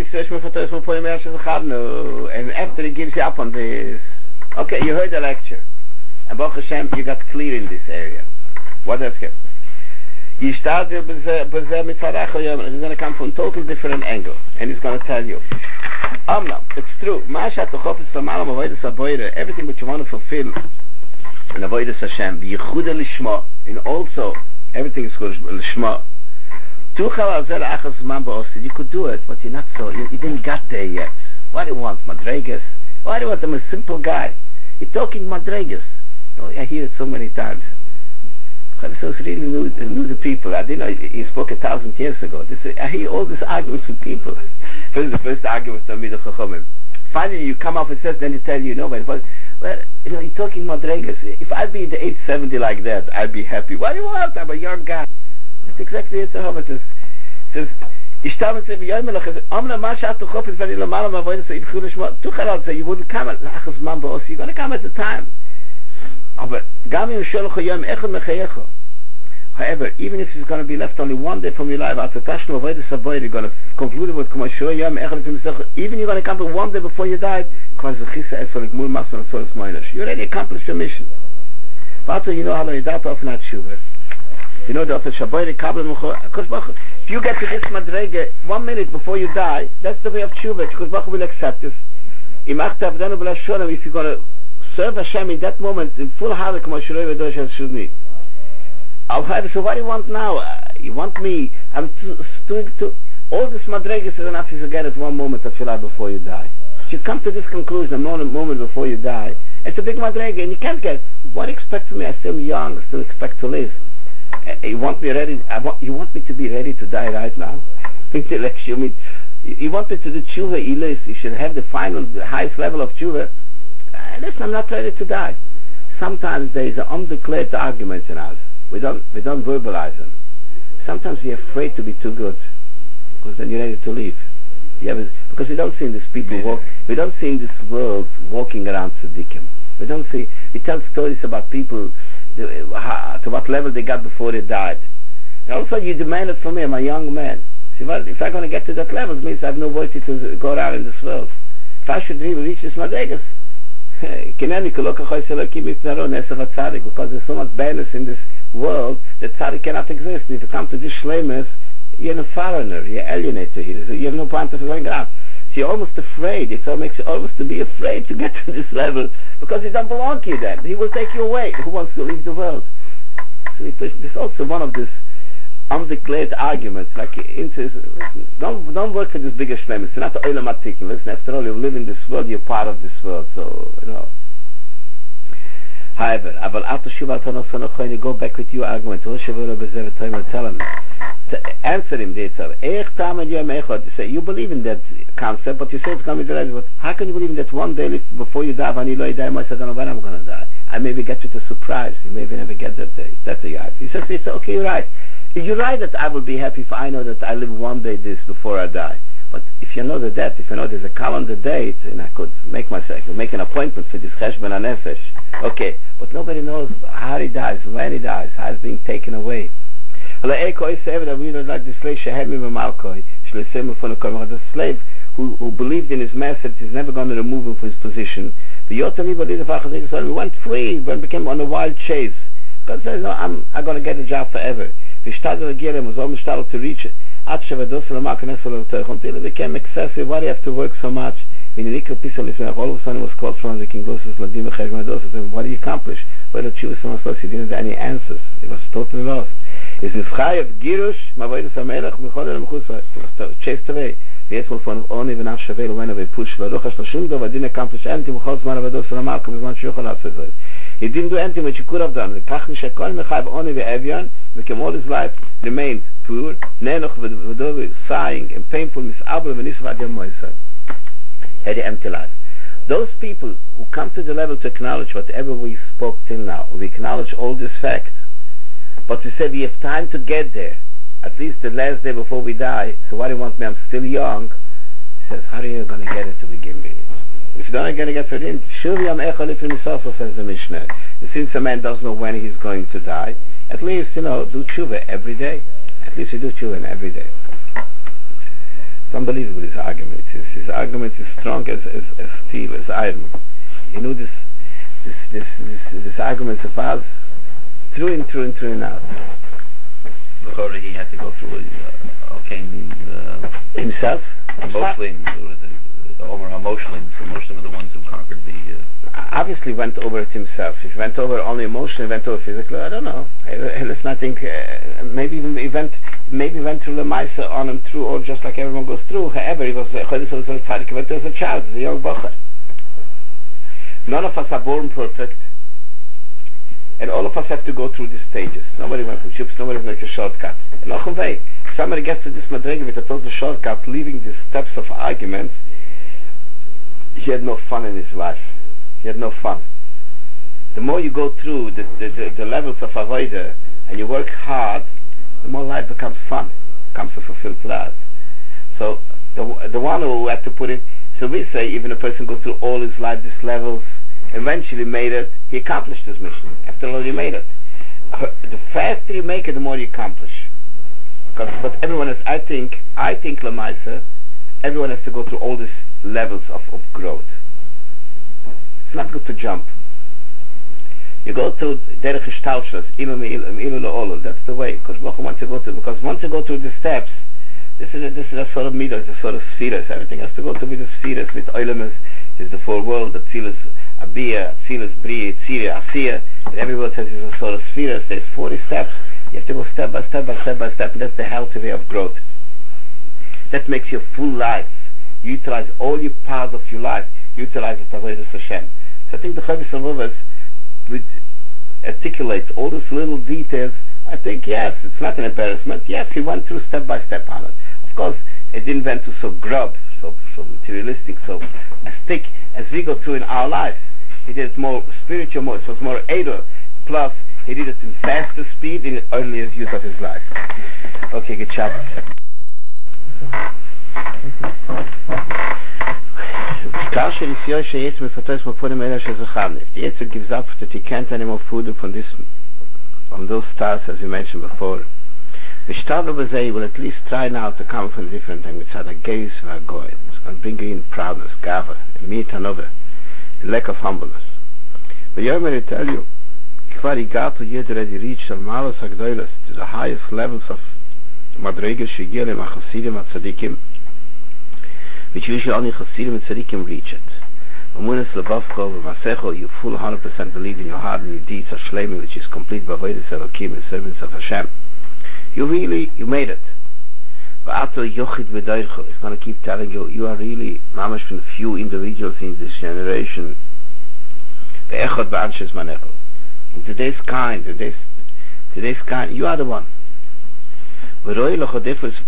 he gives you up on this, okay, you heard the lecture. And Baruch Hashem, you got clear in this area. What else? He's going to come from a totally different angle, and he's going to tell you. Amna, it's true. Everything that you want to fulfill in Avodas Hashem, and also everything is called Lishma. You could do it, but you're not so. You, you didn't get there yet. Why do you want madregas? Why do you want? I'm a simple guy. You're talking madregas. Oh, I hear it so many times. So it's really new, new to people. I didn't know he spoke a thousand years ago. This, I hear all these arguments with people. First, the first argument with Talmidei Chachamim. Finally, you come up and says, then you tell you, no, but well, you know, you're talking madregas. If I'd be in the age seventy like that, I'd be happy. What do you want? I'm a young guy. That's exactly it. So it says, ich stelle mir wie immer noch, amna mashat to khofet vani lamal ma voin say khul shma tu khalat say you wouldn't come at achs man boss, you're going to come at the time. Aber gam im shel khayam echad mechayecha. However, even if it's going to be left only one day from your life, after tashno avoid the saboy, you're going to conclude with kama shoyam echad mechayecha. Even you're going to come back one day before you died, because the chisa es solik mul masan solis moinish. You already accomplished your mission. But you know how you doubt often at shuva. You know that the Shabbat Kabbalah Mechuah. If you get to this madrega one minute before you die, that's the way of tshuva. Because Baruch will accept this. If you're going to serve Hashem in that moment in full halak, so what do you want now? You want me? I'm doing to all this madrega is enough if you get it one moment of your life before you die. If you come to this conclusion a moment before you die, it's a big madrega, and you can't get. What do you expect from me? I'm still young. I still expect to live. You want me ready? I want you want me to be ready to die right now. You mean you want me to do tshuva ilis? You should have the final, the highest level of tshuva. Uh, listen, I'm not ready to die. Sometimes there is an undeclared argument in us. We don't we don't verbalize them. Sometimes we're afraid to be too good, because then you're ready to leave. You have a, because we don't see these people walk. We don't see in this world walking around tzaddikim. We don't see. We tell stories about people. To what level they got before they died. And also you demand it from me, I'm a young man. See, well, if I'm going to get to that level, it means I have no worthy to go around in this world. If I should really reach this madregas, because there's so much badness in this world that tzaddik cannot exist. And if you come to this shleimus, you're a foreigner, you're alienated here, you have no point of going around. So you're almost afraid. It all makes you almost to be afraid to get to this level, because you don't belong to you then. He will take you away. Who wants to leave the world? So this is also one of these undeclared arguments. Like, don't don't work for this bigger shleim. It's not the olam artikel. Listen, after all, you live in this world. You're part of this world. So you know. However, aval after shuvat hanosan you go back with your argument. Tell him. To answer him, they say, you believe in that concept, but you say it's going to be the right. How can you believe in that one day before you die, when you die, I don't know when I'm going to die? I maybe get you to surprise. You maybe never get that day. That's the right. He says, he says, okay, you're right. You're right that I will be happy if I know that I live one day this before I die. But if you know the date, if you know there's a calendar date, and I could make myself, make an appointment for this cheshbon hanefesh. Okay, but nobody knows how he dies, when he dies, how he's being taken away. The slave who, who believed in his master is never going to remove him from his position. We went free, we became on a wild chase. God says, no, I'm, I'm going to get a job forever. We started again, was almost started to reach it. Until it became excessive. Why do you have to work so much? All of a sudden it was called from the king. What do you accomplish? Well, the Jews he didn't have any answers. It was totally lost. Is Nifchai of Girush, Mavoidus HaMelech, Mechodel Mechusa, chased away. Jetzt wohl von ohne wenn nach Shavel when we push the Rocha Shloshim Dov, didn't accomplish anything. Chol Zman Avados Lamalkom is not Shuchol Asazos. He didn't do anything which he could have done. The Kach Nishakol Mechav Oni ve'Evian became all his life remained poor, Nenoch v'Dovi, sighing and painful, Misabel v'Nisvad Yom Moisad. Had an empty life. Those people who come to the level to acknowledge whatever we spoke till now, we acknowledge all these facts, but we say we have time to get there, at least the last day before we die, so why do you want me? I'm still young. He says, how are you going to get it to begin with? If you're not going to get it in, also says the Mishnah. Since a man doesn't know when he's going to die, at least, you know, do tshuva every day. At least you do tshuva every day. It's unbelievable, his argument. His, his argument is strong as, as, as steel, as iron. You know, this this this this, this argument of ours, through and through and through and out. Before he had to go through uh, okay, uh, himself? Mostly, Omer HaMoshlim. So Moshlim are the ones who conquered the... Uh, Obviously went over it himself. If he went over only emotionally, went over physically, I don't know. Let's not think, uh, maybe even he went, maybe went through the Maisa on him through, or just like everyone goes through. However, he was a tzaddik, but as a child, as a young bocher. None of us are born perfect, and all of us have to go through these stages. Nobody went from chips, nobody went a shortcut. And noch way, somebody gets to this madrega with a total shortcut, leaving the steps of arguments. He had no fun in his life. He had no fun. The more you go through the, the, the, the levels of avodah and you work hard, the more life becomes fun, becomes a fulfilled life. So the the one who had to put it, so we say even a person goes through all his life, these levels, eventually made it, he accomplished his mission. After all, he made it. The faster you make it, the more you accomplish. Because, but everyone has, I think, I think Lamaisa, everyone has to go through all these levels of, of growth. It's not good to jump. You go through derech ishtalshus, ilu me'ilu, ilu le'olu. That's the way. Because once you go through, because once you go through the steps, this is a, this is a sort of midah, a sort of spheres. Everything has to go through with the spheres. With oilemus is the full world. The tzilus abiyah, tzilus bri, tzira, asiya. And every word says it's a sort of spheres. There's forty steps. You have to go step by step by step by step. And that's the healthy way of growth. That makes your full life. You utilize all your parts of your life. Utilize it avodas Hashem. So I think the Chavis Avovas articulates all those little details. I think yes, it's not an embarrassment. Yes, he went through step by step on it. Of course, it didn't went to so grub, so so materialistic, so as thick as we go through in our life. He did it more spiritual, more, it was more eider. Plus, he did it in faster speed in the earliest youth of his life. Okay, good Shabbos. If the Yetzer gives up that he can't anymore food from this, from those stars as we mentioned before, the Shtadl B'zeh will at least try now to come from a different thing. It's a gaze and a goy. It's going to bring in proudness, gava, and meat and over, the lack of humbleness. But you want me to tell you, Kvari Gato yet already reached al Malos Agdoilas to the highest levels of Madrega Shigilim and Chasidim and Tzadikim, which usually only Chasidim and Tzadikim reach it. Amunas Lebavko, Masecho, you full one hundred percent believe in your heart and your deeds are Shlemi, which is complete Bavodas Elokim and servants of Hashem. You really, you made it. Va'ato Yochid V'Doircho is going to keep telling you, you are really mamash from the few individuals in this generation. Ve'echot Ba'anshes Manecho. In today's kind, today's, today's kind, you are the one. You have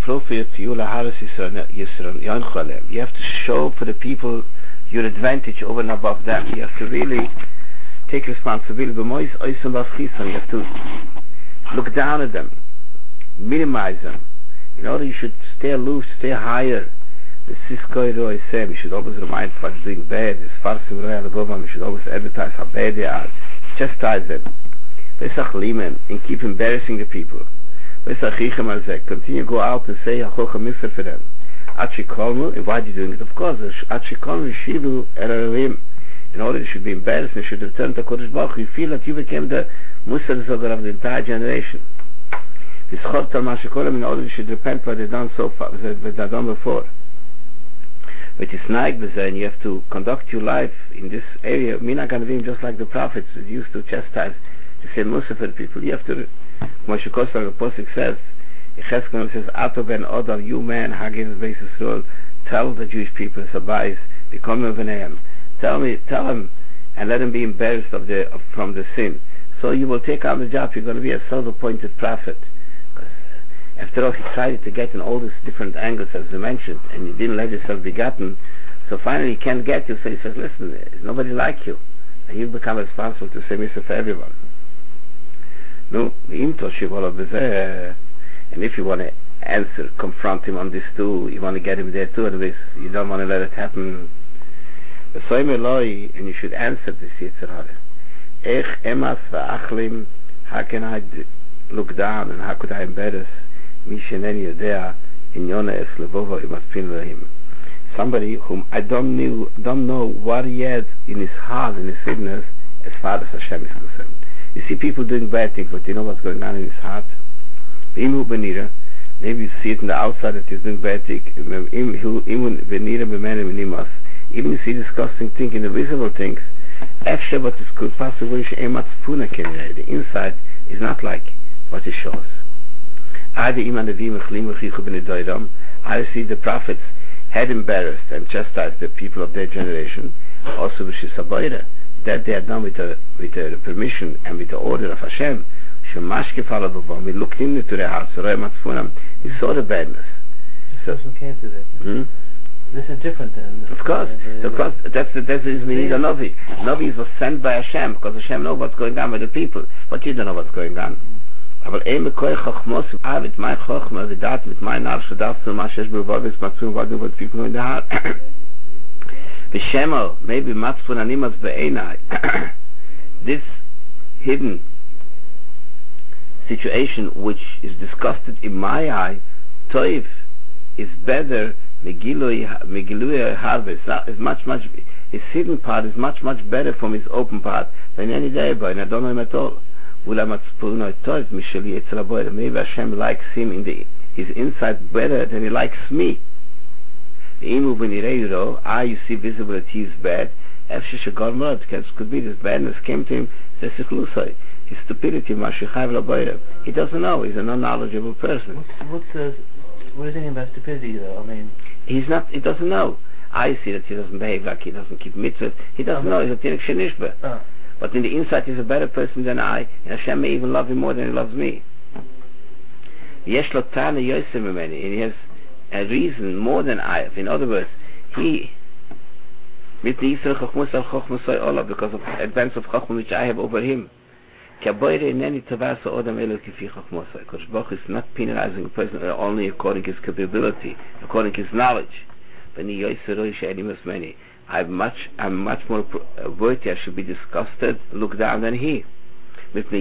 to show for the people your advantage over and above them. You have to really take responsibility. You have to look down at them, minimize them. In order you should stay aloof, stay higher. The Siskoi Roy said we should always remind what's doing bad. We should always advertise how bad they are. Chastise them. And keep embarrassing the people. Continue to go out and say Hachocha Mitzvah for them. Achikolmu, and why are you doing it? Of course, Achikolmu Shivu Erarim. In order you should be embarrassed and should return to Kodesh Baruch Hu. You feel that you became the Musar Zogar of the entire generation. In order you should repent what they've done so far, what they've done before. But it's naik and you have to conduct your life in this area. Mina Ganavim, just like the prophets used to chastise, to say Musar for the people. You have to. Moshe Kosler, the Apostle says, Yecheskel says, Ato ben Odal, you man, Hagin Beis Yisrael, tell the Jewish people, Sabais, become of an Tell me, tell them, and let them be embarrassed of the of, from the sin. So you will take on the job. You're going to be a self-appointed prophet. After all, he tried to get in all these different angles, as we mentioned, and you didn't let yourself be gotten. So finally, he can't get you. So he says, "Listen, there's nobody like you, and you become responsible to say Mitzvah for everyone." No, and if you want to answer, confront him on this too, you want to get him there too, and this, you don't want to let it happen. And you should answer this Yetzer Hara. How can I look down and how could I embarrass somebody whom I don't knew, don't know what he had in his heart, in his sickness, as far as Hashem is concerned. You see people doing bad things, but you know what's going on in his heart? Maybe you see it in the outside that he's doing bad things. Even you see disgusting things in the visible things. Actually, what is could possibly the inside is not like what he shows. I see the prophets had embarrassed and chastised the people of their generation, also that they had done with the, with the permission and with the order of Hashem. We looked into their hearts, we saw the badness. So, person can't do that. Hmm? This is different than... Of course, uh, of course, that's the that's the reason we need a Navi. Navi was sent by Hashem, because Hashem knows what's going on with the people, but you don't know what's going on. Aber ein Mekoi Chochmos, ah, mit mein Chochma, with that, with my knowledge, so that's the Mashesh Bevovis, Matzun, what do what people in the heart. V'shemo, maybe Matzun Animas Be'enai. This hidden situation which is discussed in my eye, Toiv, is better, Megilui harvest is much, much, his hidden part is much, much better from his open part than any day, but I don't know him at all. Maybe Hashem likes him in the, his inside better than he likes me. Ah, you see visible that he is bad. Could be this badness came to him. His stupidity, he doesn't know. He's a non-knowledgeable person. What's, what's the, what does he mean by stupidity, though? I mean, he's not. He doesn't know. I see that he doesn't behave like he doesn't keep mitzvahs. He doesn't know. He's a tirek shenishba. Oh. But in the inside, he's a better person than I, and Hashem may even love him more than he loves me. Yesh lo tana yosem mimeni, and he has a reason more than I have. In other words, he mit the Yisrael chachmus al chachmusay olav, because of the advance of chachmus which I have over him. Kaboyre ineni tavasa odam elu kifi chachmusay. Kodesh Baruch is not penalizing a person only according to his capability, according to his knowledge. V'ni yosem roi she'eni musmeni. I'm much, I'm much more worthy. I should be disgusted, looked down than he. Because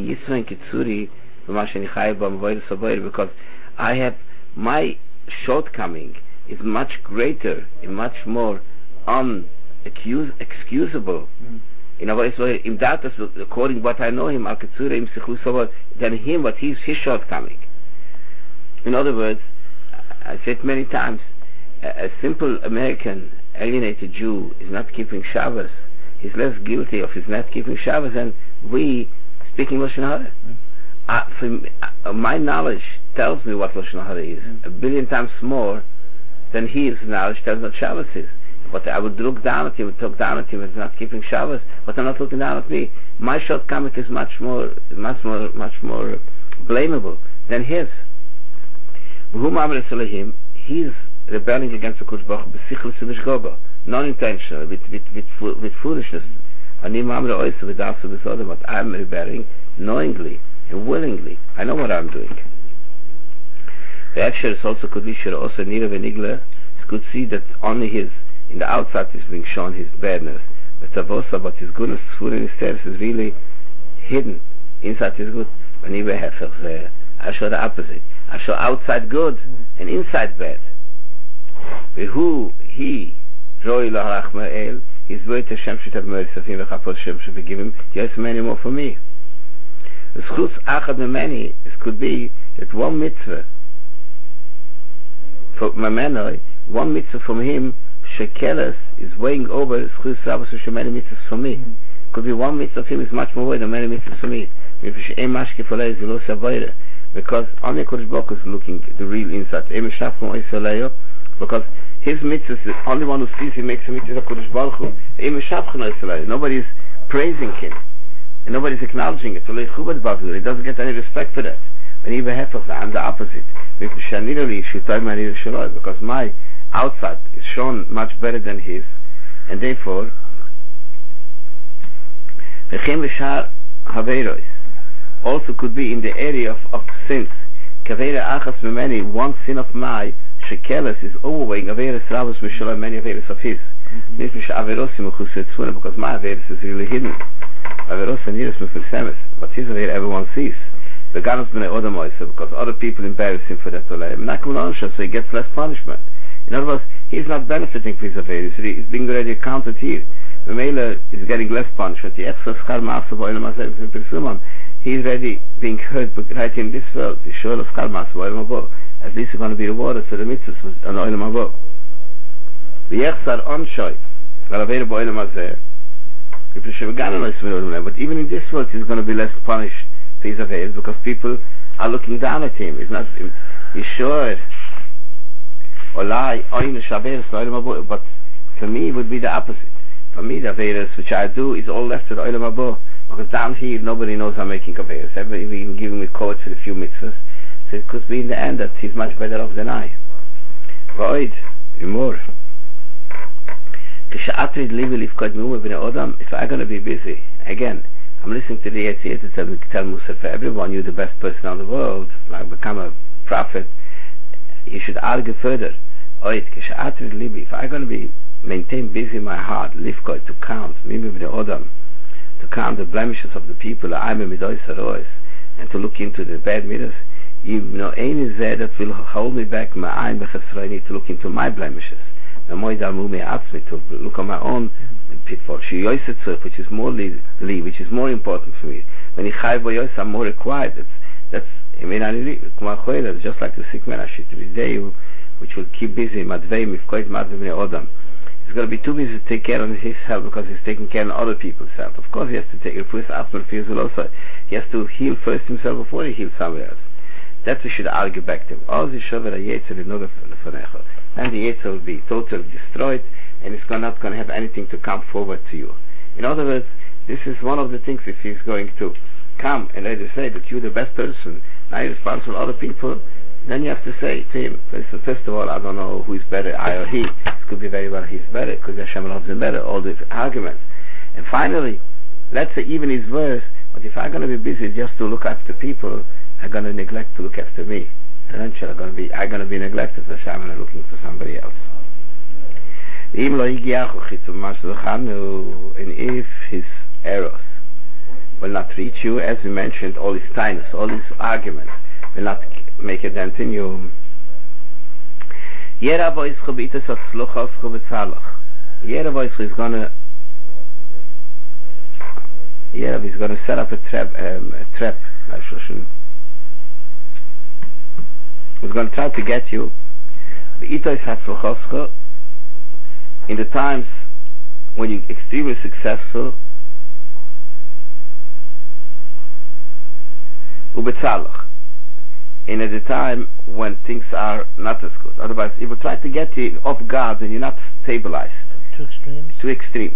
I have, my shortcoming is much greater and much more unexcusable. Mm. In other words, according to what I know him, than him, what he's his shortcoming. In other words, I said many times, a, a simple American alienated Jew is not keeping Shabbos. He's less guilty of his not keeping Shabbos than we speaking Lashon Hara. Mm. Uh, for, uh, my knowledge tells me what Lashon Hara is mm. a billion times more than his knowledge tells me what Shabbos is. But I would look down at him and talk down at him as not keeping Shabbos, but I'm not looking down at me. My shortcoming is much more, much more, much more blamable than his. He's rebelling against the Kodesh Baruch Hu, non-intentional, with, with, with, with foolishness. I'm rebelling knowingly and willingly. I know what I'm doing. The Efsher is also could be sure also Nira Venigla could see that only his, in the outside is being shown his badness, but Tavosa, but his goodness, food in his status is really hidden. Inside is good. I show the opposite. I show outside good and inside bad. Who he Roy Lahachma El, his word to Hashem should have mercy of him, Hashem should forgive him. Yes, many more for me. The schutz achad memeni, it could be that one mitzvah for Mamenoi, one mitzvah from him, shekelas, is weighing over schutz Shabbos which are many mitzvahs for me. Mm. Could be one mitzvah of him is much more weight than many mitzvahs for me. Because only Kodesh Baruch is looking at the real inside. Because his mitzvah is the only one who sees he makes a mitzvah of Kodesh Baruch Hu. Nobody is praising him. And nobody is acknowledging it. He doesn't get any respect for that. I'm the opposite. Because my outside is shown much better than his. And therefore, also could be in the area of, of sins. One sin of my shekeles is overweighing Averis Rabos Mishalom, many Averis of his. Because my Averis is really hidden. Averos and Yiris Mufilsemis, but his Averis everyone sees. The Ganos B'nai Odom Oisa, because other people embarrass him for that. So he gets less punishment. In other words, he's not benefiting from his Averis. He's being already accounted here. The Mela is getting less punishment. He's already being heard right in this world. At least he's going to be rewarded for the mitzvahs on the Olam Habo. But even in this world he's going to be less punished for his affairs, because people are looking down at him. It's not Yeshua Olai Oin Shabbos Olam Haba. But for me, it would be the opposite. For me, the Averas which I do is all left to the Olam Haba. Because down here, nobody knows I'm making Averas. Everybody even giving me code for the few mitzvahs. So it could be in the end that he's much better off than I. Void, more. If I'm going to be busy, again, I'm listening to the Yetzirah to tell me, tell Musar, for everyone, you're the best person in the world, like become a prophet, you should argue further. If I'm going to be maintain busy my heart, lifkot, to count, to count the blemishes of the people, and to look into the bad mirrors, you know, any is there that will hold me back, my eye to look into my blemishes. To look at my own pitfall, which is more li, which is more important for me. When I chayv b'yos, I'm more required. That's, that's I mean, I just like the sick man, I should be there, which will keep busy. Madvei mifkoid madvei odam. He's going to be too busy to take care of his health because he's taking care of other people's health. Of course, he has to take it first. After also, he has to heal first himself before he heals somewhere else. That we should argue back to him. All the shover yetzer v'noga lefanecha. And the Yetzer will be totally destroyed, and it's not going to have anything to come forward to you. In other words, this is one of the things, if he's going to come and later say that you're the best person, now you're responsible for other people, then you have to say to him, first of all, I don't know who is better, I or he. It could be very well he's better, because Hashem loves him better, all the arguments. And finally, let's say even his verse, but if I'm going to be busy just to look after people, I'm going to neglect to look after me. Eventually I'm going to be I'm going to be neglected for Hashem and looking for somebody else. And if his errors will not reach you, as we mentioned, all his tinus, all his arguments will not make a dent in you. Yeravois is going to Yerav is going to set up a trap, um, a trap. He's going to try to get you in the times when you're extremely successful, and at the time when things are not as good. Otherwise, he will try to get you off guard and you're not stabilized. Two extremes. Two extremes.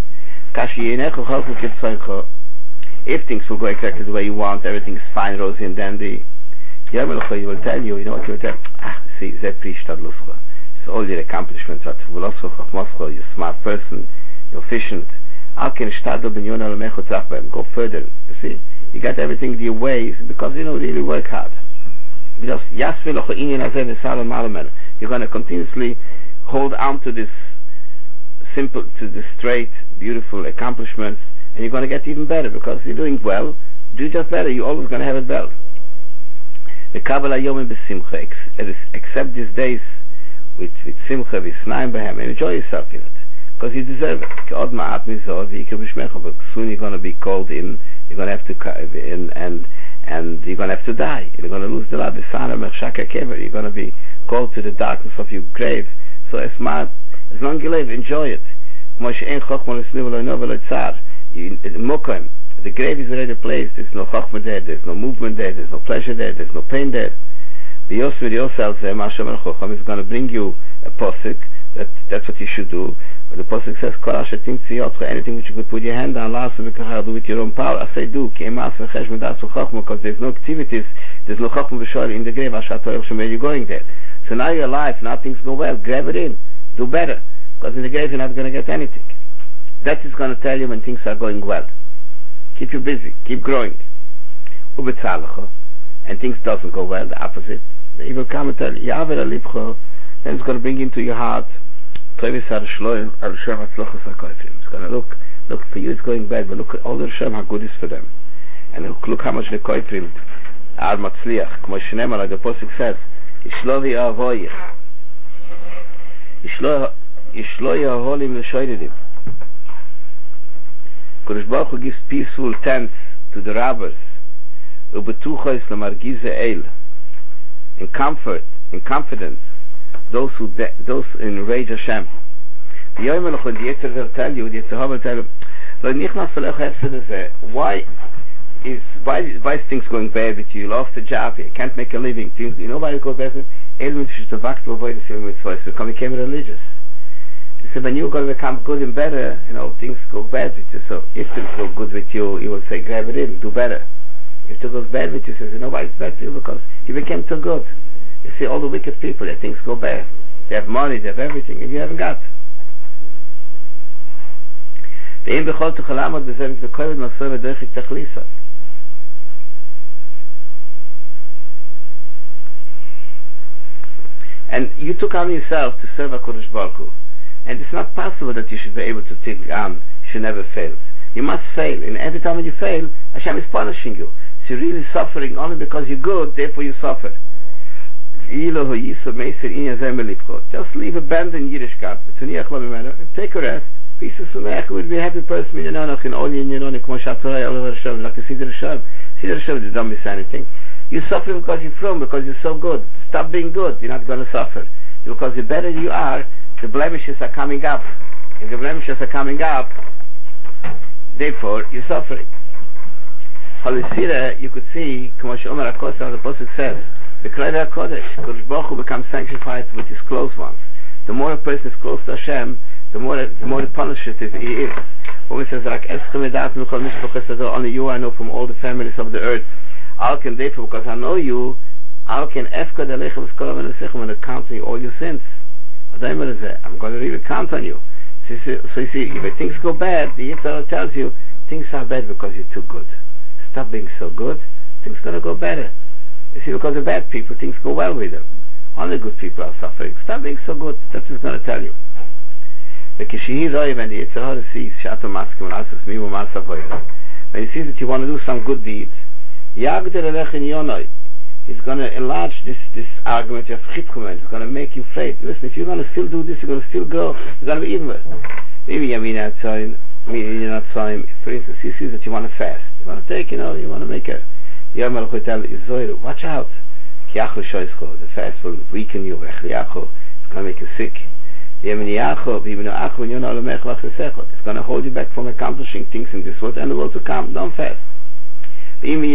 If things will go exactly the way you want, everything is fine, rosy and dandy, he will tell you, you know what he will tell you? Ah, see, that prishtad luscha. So all your accomplishments, you're a smart person, you're efficient. Go further. You see, you got everything your ways because you know really work hard. Because you're going to continuously hold on to this simple, to the straight, beautiful accomplishments, and you're going to get even better because you're doing well. Do just better. You're always going to have it well. The Kabbalah Yomim b'simcha, accept these days with with simcha, with snaim b'hem, and enjoy yourself in it because you deserve it. But soon you're going to be called in. You're going to have to in, and and you're going to have to die. You're going to lose the love. You're going to be called to the darkness of your grave. So as long as you live, enjoy it. The grave is already placed. There's no chokhmah there. There's no movement there. There's no pleasure there. There's no pain there. The Yosef yourself is going to bring you a posuk. That that's what you should do. But the posuk says, anything which you could put your hand on, do with your own power. I say do. Because there's no activities. There's no chokhmah in the grave. You're going there. So now you're alive. Now things go well. Grab it in. Do better. Because in the grave you're not going to get anything. That is going to tell you when things are going well. Keep you busy, keep growing. And things doesn't go well, the opposite. He will come and tell you, then it's going to bring into your heart. It's going to look, look for you it's going bad, but look at all the Hashem, how good is for them. And look, look how much the koifrim are matzliach. K'mo shenemar, like the Pasuk says, Yishlovi avoyich. Yishlovi aholim l'shoyredim. Kodesh Baruch Hu gives peaceful tents to the robbers, ubetuchos lamargize eil, in comfort, in confidence, those who de- those enrage Hashem. The Yomelech and the Yetzer will tell you, the Yetzer will tell you, lo nichnas v'lech hefsed hazeh. Why is why why is things going bad with you? You lost a job, you can't make a living. Things, you know why it goes bad? Elements should have to avoid the film with voice become became religious. He said when you're going to become good and better, you know, things go bad with you. So if things go good with you, he will say grab it in, do better. If it goes bad with you, he says, you know why it's bad for you? Because you became too good. You see all the wicked people, their things go bad. They have money, they have everything, and you haven't got. And you took on yourself to serve HaKadosh Baruch Hu. And it's not possible that you should be able to take on, you should never fail. You must fail, and every time when you fail, Hashem is punishing you. So you're really suffering only because you're good, therefore you suffer. Just leave, abandon Yiddishkeit, take a rest. Be would be a happy person, you know, in all you know, like a Siddur Hashem. Siddur Hashem, you don't miss anything. You suffer because you're from, because you're so good. Stop being good, you're not going to suffer. Because the better you are, the blemishes are coming up. If the blemishes are coming up, therefore you're suffering. You could see, the Pasuk says, the Klei HaKodesh, Kodesh Baruch Hu becomes sanctified with his close ones. The more a person is close to Hashem, the more the more punishable he is. When it says, only you I know from all the families of the earth. I'll can therefore, because I know you, I'll can efkad alechem v'skolam v'nesechem, when I count on all your sins. I'm going to really count on you. So you see, so you see if things go bad, the Yitzhak tells you, things are bad because you're too good. Stop being so good, things are going to go better. You see, because the bad people, things go well with them. Only good people are suffering. Stop being so good, that's what it's going to tell you. When the Yitzhak sees when he sees that you want to do some good deeds, he's going to enlarge this this argument of chitchumen. It's going to make you afraid. Listen, if you're going to still do this, you're going to still grow. It's going to be even worse. Maybe you mean outside, maybe you're not time. For instance, he sees that you want to fast. You want to take, you know, you want to make a. Watch out. The fast will weaken you. It's going to make you sick. It's going to hold you back from accomplishing things in this world and the world to come. Don't fast. Maybe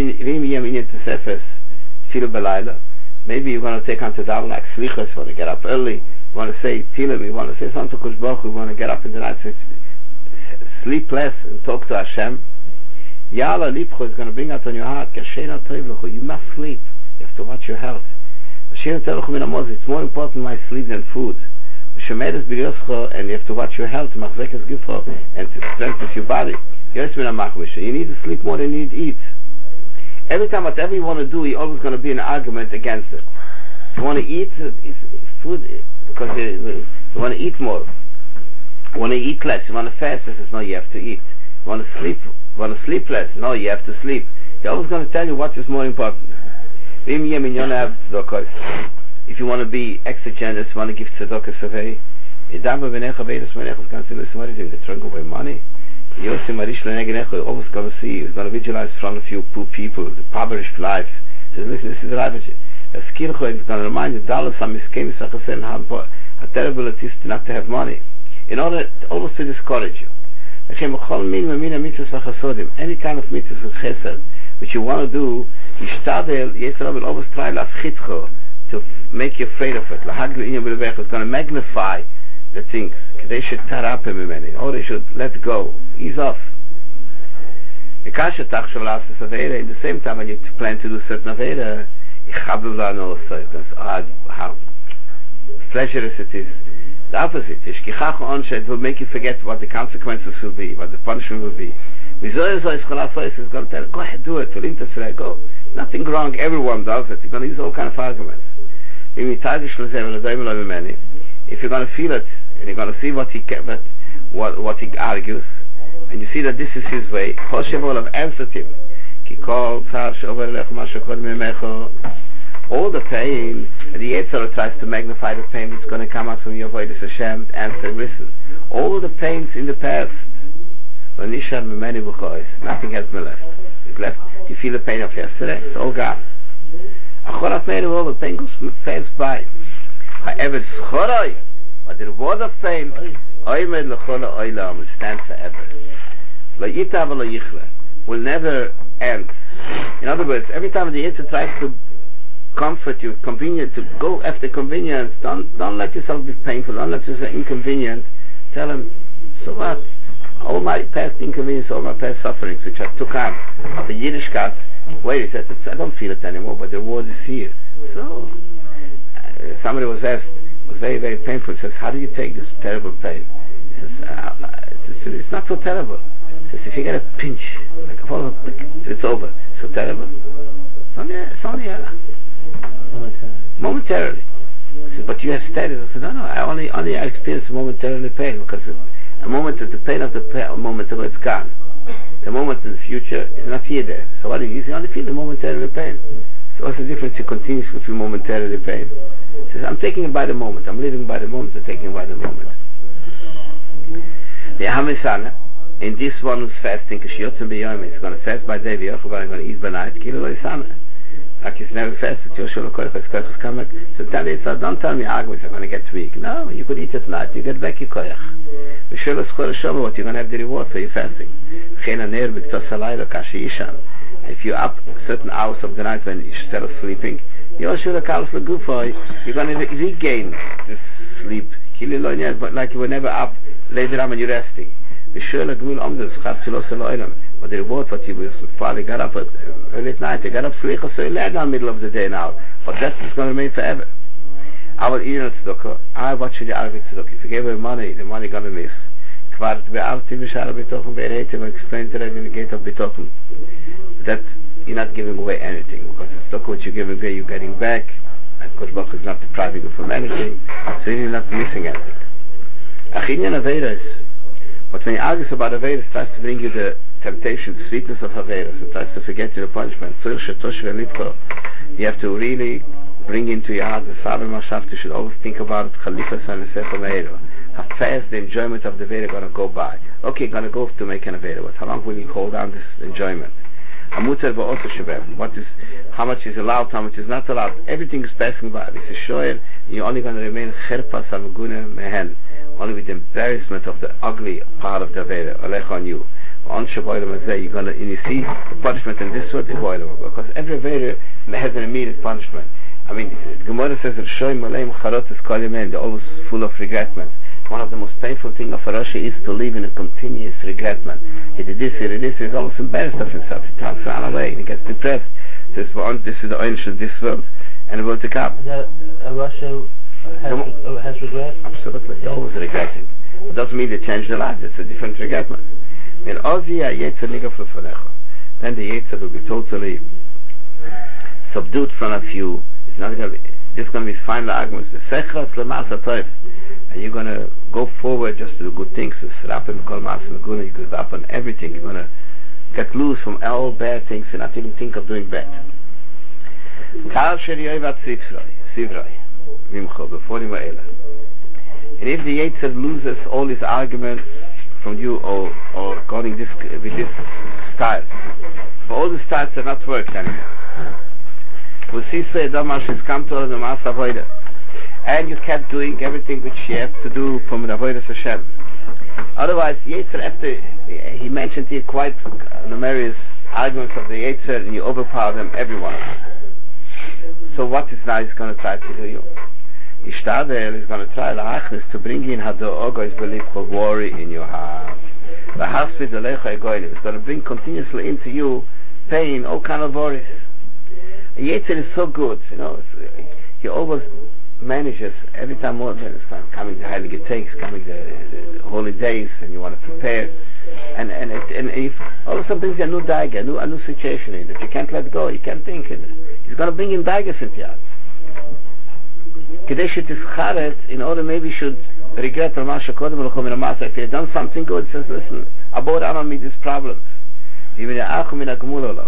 you're going to take on to daven like slichos, you want to get up early, you want to say Tilim, you want to say something to Kodesh Baruch Hu, you want to get up in the night, sleep less and talk to Hashem. Yala Lipcho is going to bring out on your heart, you must sleep, you have to watch your health. It's more important my sleep than food. And you have to watch your health and to strengthen your body. You need to sleep more than you need to eat. Every time whatever you want to do, you're always going to be an argument against it. If you want to eat it's food because you, you want to eat more. You want to eat less. You want to fast, it says no, you have to eat. You want to sleep, you want to sleep less, no, you have to sleep. You're always going to tell you what is more important. If you want to be extra generous, you want to give tzedakah away. Listen, what are you doing? They're throwing away money. You're always going to see, he's going to visualize in front of you poor people, the impoverished life. So listen, this is the life. He's going to remind you how terrible it is not to have money. In order to, always to discourage you. Any kind of mitzvahs with chesed, which you want to do, Yisrael will always try to make you afraid of it. It's going to magnify the things. They should tar up him or they should let go, ease off. In the same time when you plan to do certain avera, how pleasurous it is. The opposite, it will make you forget what the consequences will be, what the punishment will be. He's going to tell, go ahead, do it, go. Nothing wrong, everyone does it. You're going to use all kinds of arguments. If you're going to feel it, and you're going to see what he what, what he argues, and you see that this is his way, Hashem will have answered him. All the pain, and the Yetzirah tries to magnify the pain that's going to come out from your voice, Hashem, answer, listen. All the pains in the past, nothing has been left. It's left. You feel the pain of yesterday, it's all gone. All the pain goes fast by. However, but the word of pain will stand forever. When will never end. In other words, every time the Yetzer tries to comfort you, convenient, to go after convenience, don't don't let yourself be painful, don't let yourself be inconvenient. Tell him, so what? All my past inconvenience, all my past sufferings, which I took on of the Yiddishkeit, wait, he said, I don't feel it anymore, but the reward is here. So, uh, somebody was asked, it was very, very painful. He says, how do you take this terrible pain? He says, uh, it's, it's not so terrible. He says, if you get a pinch, like a fall of a pick, it's over. It's so terrible. It's only, it's only uh, momentarily. momentarily. He says, but you have status. I said, no, no, I only, only I experience momentarily pain, because it, a moment of the pain of the pain, a moment ago it's gone. The moment in the future is not here there. So what do you, you only feel the momentary pain. So what's the difference? You continuously feel momentarily pain. He says, I'm taking it by the moment. I'm living by the moment. I'm taking it by the moment. The Ahamisana, in this one who's fasting, Kishyotzim B'Yomi, he's going to fast by day, V'Yochel, going to eat by night, Kilo Isana. Like he's never fasted, Yoshua L'Koich, his Koich is coming. So tell you, so don't tell me arguments are going to get weak. No, you could eat at night, you get back your Koich. V'Shul L'Schor Shoma, what you're going to have the reward for your fasting. If you're up certain hours of the night when you instead of sleeping, you're going to regain this sleep. But like you were never up later on when you're resting. But the reward what you probably got up at early at night, you got up sleep, so you lay down middle of the day now. But that's going to remain forever. I will eat on tzedakah. I watch the argue tzedakah. If you gave her money, the money going to miss. That you're not giving away anything, because it's not what you're giving away, you're getting back, and Kosh Baruch is not depriving you from anything, so you're not missing anything. Achinyan Averas, but when you argue about Averas, it tries to bring you the temptation, the sweetness of Averas, it tries to forget you the punishment. You have to really bring into your heart the Sabbath Mashaft. You should always think about it, Chalifas and Sefer Meiro. How fast the enjoyment of the Veda going to go by. Okay, going to go to make an Veda, but how long will you hold on this enjoyment? What is, how much is allowed, how much is not allowed? Everything is passing by. This is shoyer. You're only going to remain cherpas amaguna mehen, only with the embarrassment of the ugly part of the Veda. Alech on you. On Shabbat you're going to, and you see the punishment in this world, because every Veda has an immediate punishment. I mean, the Gemara says that shoy maleim charot is kolimen. They're always full of regretment. One of the most painful things of a Rashi is to live in a continuous regretment. He did this, he did this, he's almost embarrassed of himself. He turns around away, he gets depressed. He says, well, this is the orange of this world, and the world to come. Is that a Rashi has, re- has regret? Absolutely, he's always regretting. It doesn't mean they change their life, it's a different regretment. Then the Yetzer will be totally subdued from of you. It's not going to be, this is going to be his final arguments. The Sechras Lemasa Toif. And you're going to go forward just to do good things. You give up on everything. You're going to get loose from all bad things and not even think of doing bad. And if the Yetzer loses all his arguments from you, or, or going this, with this style, for all the styles have not worked anymore. We'll see say Damash has come to the Master Avodah. And you kept doing everything which you have to do from the Avodas Hashem. Otherwise, Yetzer, after he mentioned here quite numerous arguments of the Yetzer, and you overpower them, everyone. So what is now he's going to try to do you? Ishtadel is going to try La'achnis to bring in Hado Ogo's belief of worry in your heart. La'achnis Alecha Egoinim is going to bring continuously into you pain, all kind of worries. Yetzer is so good, you know, he always manages every time more than it's coming the Heilige Takes, coming the, the, the holy days, and you want to prepare, and and it, and if all of a sudden brings a new daiga, a new, a new situation in that you can't let go, you can't think in it. He's going to bring in daigas into your Kadesh is charet, in order maybe you should regret al masha kodem l'chom in a master. If you had done something good, says listen, abor on me these problems. Even the achum in a gemul olav.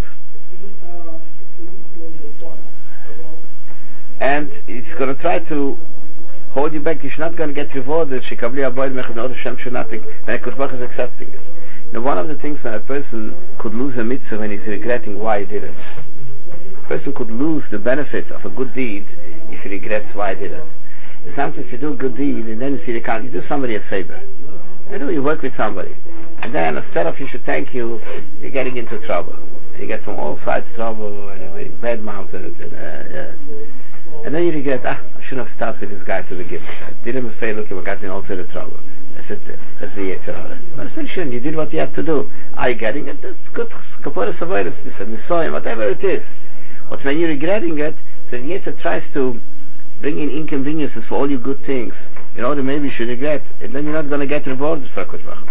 And it's going to try to hold you back. You're not going to get rewarded. Shekabli avoid mechad or Hashem should nothing. When a Koshbach is accepting it. Now, one of the things when a person could lose a mitzvah when he's regretting why he did it. A person could lose the benefit of a good deed if he regrets why he did it. Sometimes you do a good deed and then you see the count. You do somebody a favor. You know, you work with somebody, And then instead of you should thank you, you're getting into trouble. You get from all sides trouble, and you're being bad-mouthed, and, uh, yeah. And then you regret, ah, I shouldn't have started with this guy to begin with. I did him a favor, look, I got in all to the trouble. I said, that's the Yetzer Hara. But essentially, you did what you had to do. Are you getting it? That's good. Kaporas Avodas, this and Nisoyim, whatever it is. But when you're regretting it, the Yetzer tries to bring in inconveniences for all your good things, in order maybe you should regret, and then you're not going to get rewarded for a Kodesh Baruch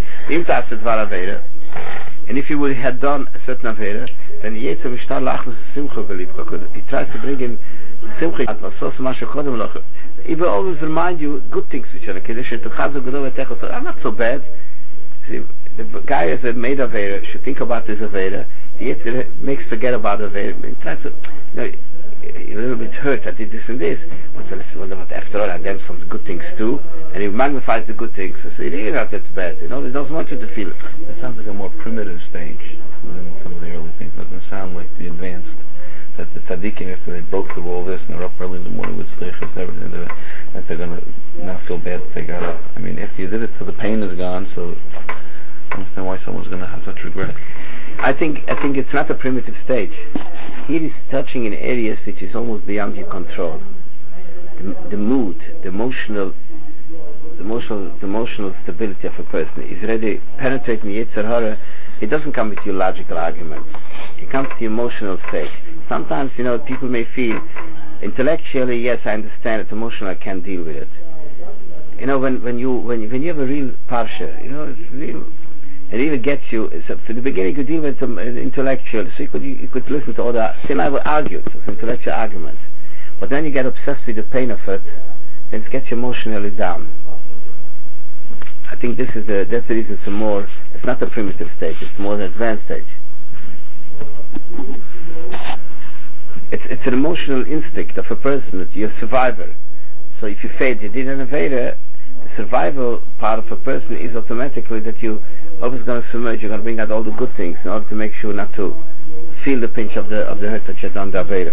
Hu. And if you would have done a certain Avera, then the Yetzer will start lachmas Simcha believe. He tries to bring in Simcha. He will always remind you good things which are conditioned to Chazal Gadol V'Techos. I'm not so bad. See, the guy has made Avera should think about his Avera. The Yetzer makes forget about Avera. He tries to, you know, a little bit hurt, I did this and this, but so let's wonder what after all I done some good things too, and he magnifies the good things, so he really not that's bad, you know, he doesn't want you to feel it. It sounds like a more primitive stage than some of the early things. It doesn't sound like the advanced, that the tzaddikim, after they broke through all this and they're up early in the morning with slichas and everything, that they're going to now feel bad that they got up. I mean, after you did it, so the pain is gone, so I don't understand why someone's going to have such regret. I think I think it's not a primitive stage. Here is touching in areas which is almost beyond your control. The, the mood, the emotional, the emotional, the emotional stability of a person is already penetrating the Yetzer Hara. It doesn't come with your logical arguments. It comes to the emotional state. Sometimes, you know, people may feel intellectually, yes, I understand it. Emotionally, I can't deal with it. You know, when when you when when you have a real parsha, you know, it's real. It really gets you. So for the beginning, you could deal with some uh, intellectual. So you could you, you could listen to all the. Still, I would argue. So some intellectual arguments, but then you get obsessed with the pain of it, then it gets you emotionally down. I think this is the that's the reason. Some more. It's not a primitive stage. It's more an advanced stage. It's it's an emotional instinct of a person that you're a survivor. So if you fail, you did an Avera. The survival part of a person is automatically that you always going to submerge. You're going to bring out all the good things in order to make sure not to feel the pinch of the of the hurt that you've done the Avera.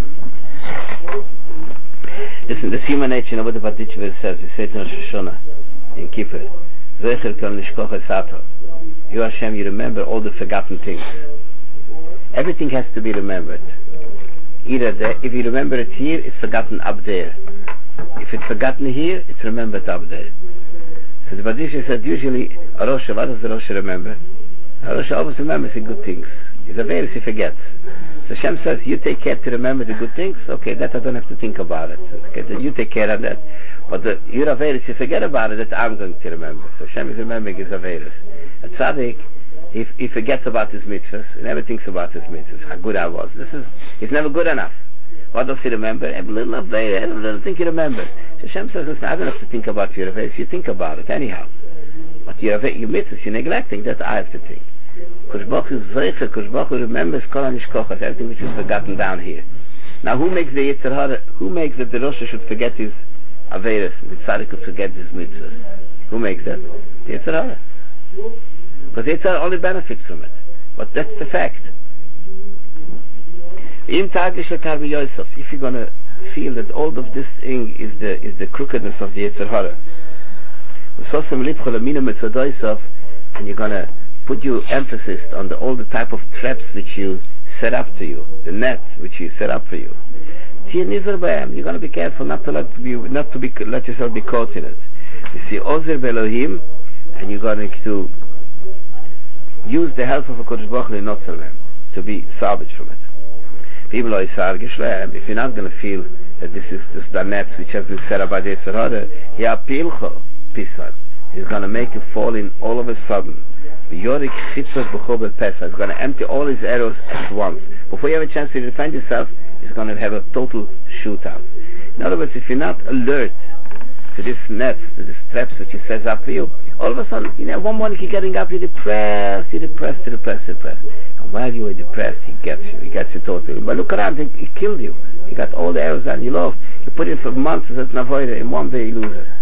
Listen, the human nature, you know what the Badichver says. He said in Rosh Hashanah, in Kippur, Zecher kol nishkoch esato. You Hashem, you remember all the forgotten things. Everything has to be remembered. Either there, if you remember it here, it's forgotten up there. If it's forgotten here, it's remembered up there. So the Badisha said usually a Rosh, what does the Rosh remember? A Rosh always remembers the good things. He's a very he forgets. So Hashem says, you take care to remember the good things, okay, that I don't have to think about it. Okay, then you take care of that. But the you're Averis, you forget about it, that I'm going to remember. So Hashem is remembering his Averis. At Tzaddik, he, he forgets about his mitzvahs, he never thinks about his mitzvahs, how good I was. This is, he's never good enough. What does he remember? Every little Averis, every little thing he remembers. So Hashem says, listen, I don't have to think about your Averis, you think about it anyhow. But your, your mitzvahs, you're neglecting, that I have to think. Kodesh Baruch Hu is Zeicher, Kodesh Baruch Hu remembers Kol HaNishkochas, everything which is forgotten down here. Now who makes the Yetzer Hara, who makes that the Rosh should forget his Averis, the Tzaddik could forget his mitzvahs? Who makes that? The Yetzer Hara. Because the Yetzer Hara only benefits from it. But that's the fact. If you're going to feel that all of this thing is the is the crookedness of the Yetzer Hara, and you're going to put your emphasis on the, all the type of traps which you set up to you, the nets which you set up for you. You're going to be careful not to let be not to be let yourself be caught in it. You see, Ozer Belohim, and you're going to use the help of a Kodesh Baruch Hu not to be salvaged from it. If you're not going to feel that this is just the nets which have been set up by the Yetzer Hara, he's going to make you fall in all of a sudden. He's going to empty all his arrows at once. Before you have a chance to defend yourself, he's going to have a total shootout. In other words, if you're not alert to this nets, to these traps that he sets up for you, all of a sudden, you know, one morning you're getting up, you're depressed, you're depressed, you're depressed, you're depressed. And while you were depressed, he gets you, he gets you totally. But look around, he, he killed you. He got all the arrows and you lost. You put it for months, it's an avoider, in one day you lose it.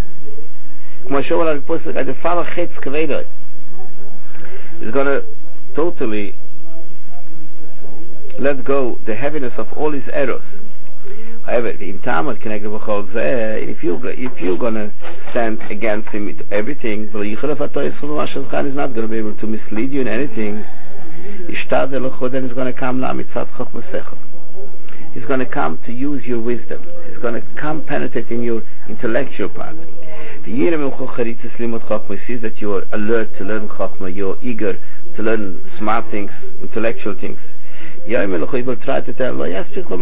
The father hates Kaveda. He's going to totally let go the heaviness of all his arrows. However, in Talmud connected with Cholzeh, if you if you're gonna stand against him with everything, well, Yichud Atois Chol Khan is not gonna be able to mislead you in anything. Ishtad Elocho then is gonna come la mitzat Chochmah Sechel. He's gonna come to use your wisdom. He's gonna come penetrate in your intellectual part. The Yirem Chocharitzes Limot Chochmah sees that you're alert to learn Chochmah, you're eager to learn smart things, intellectual things. You will try to tell, you have to be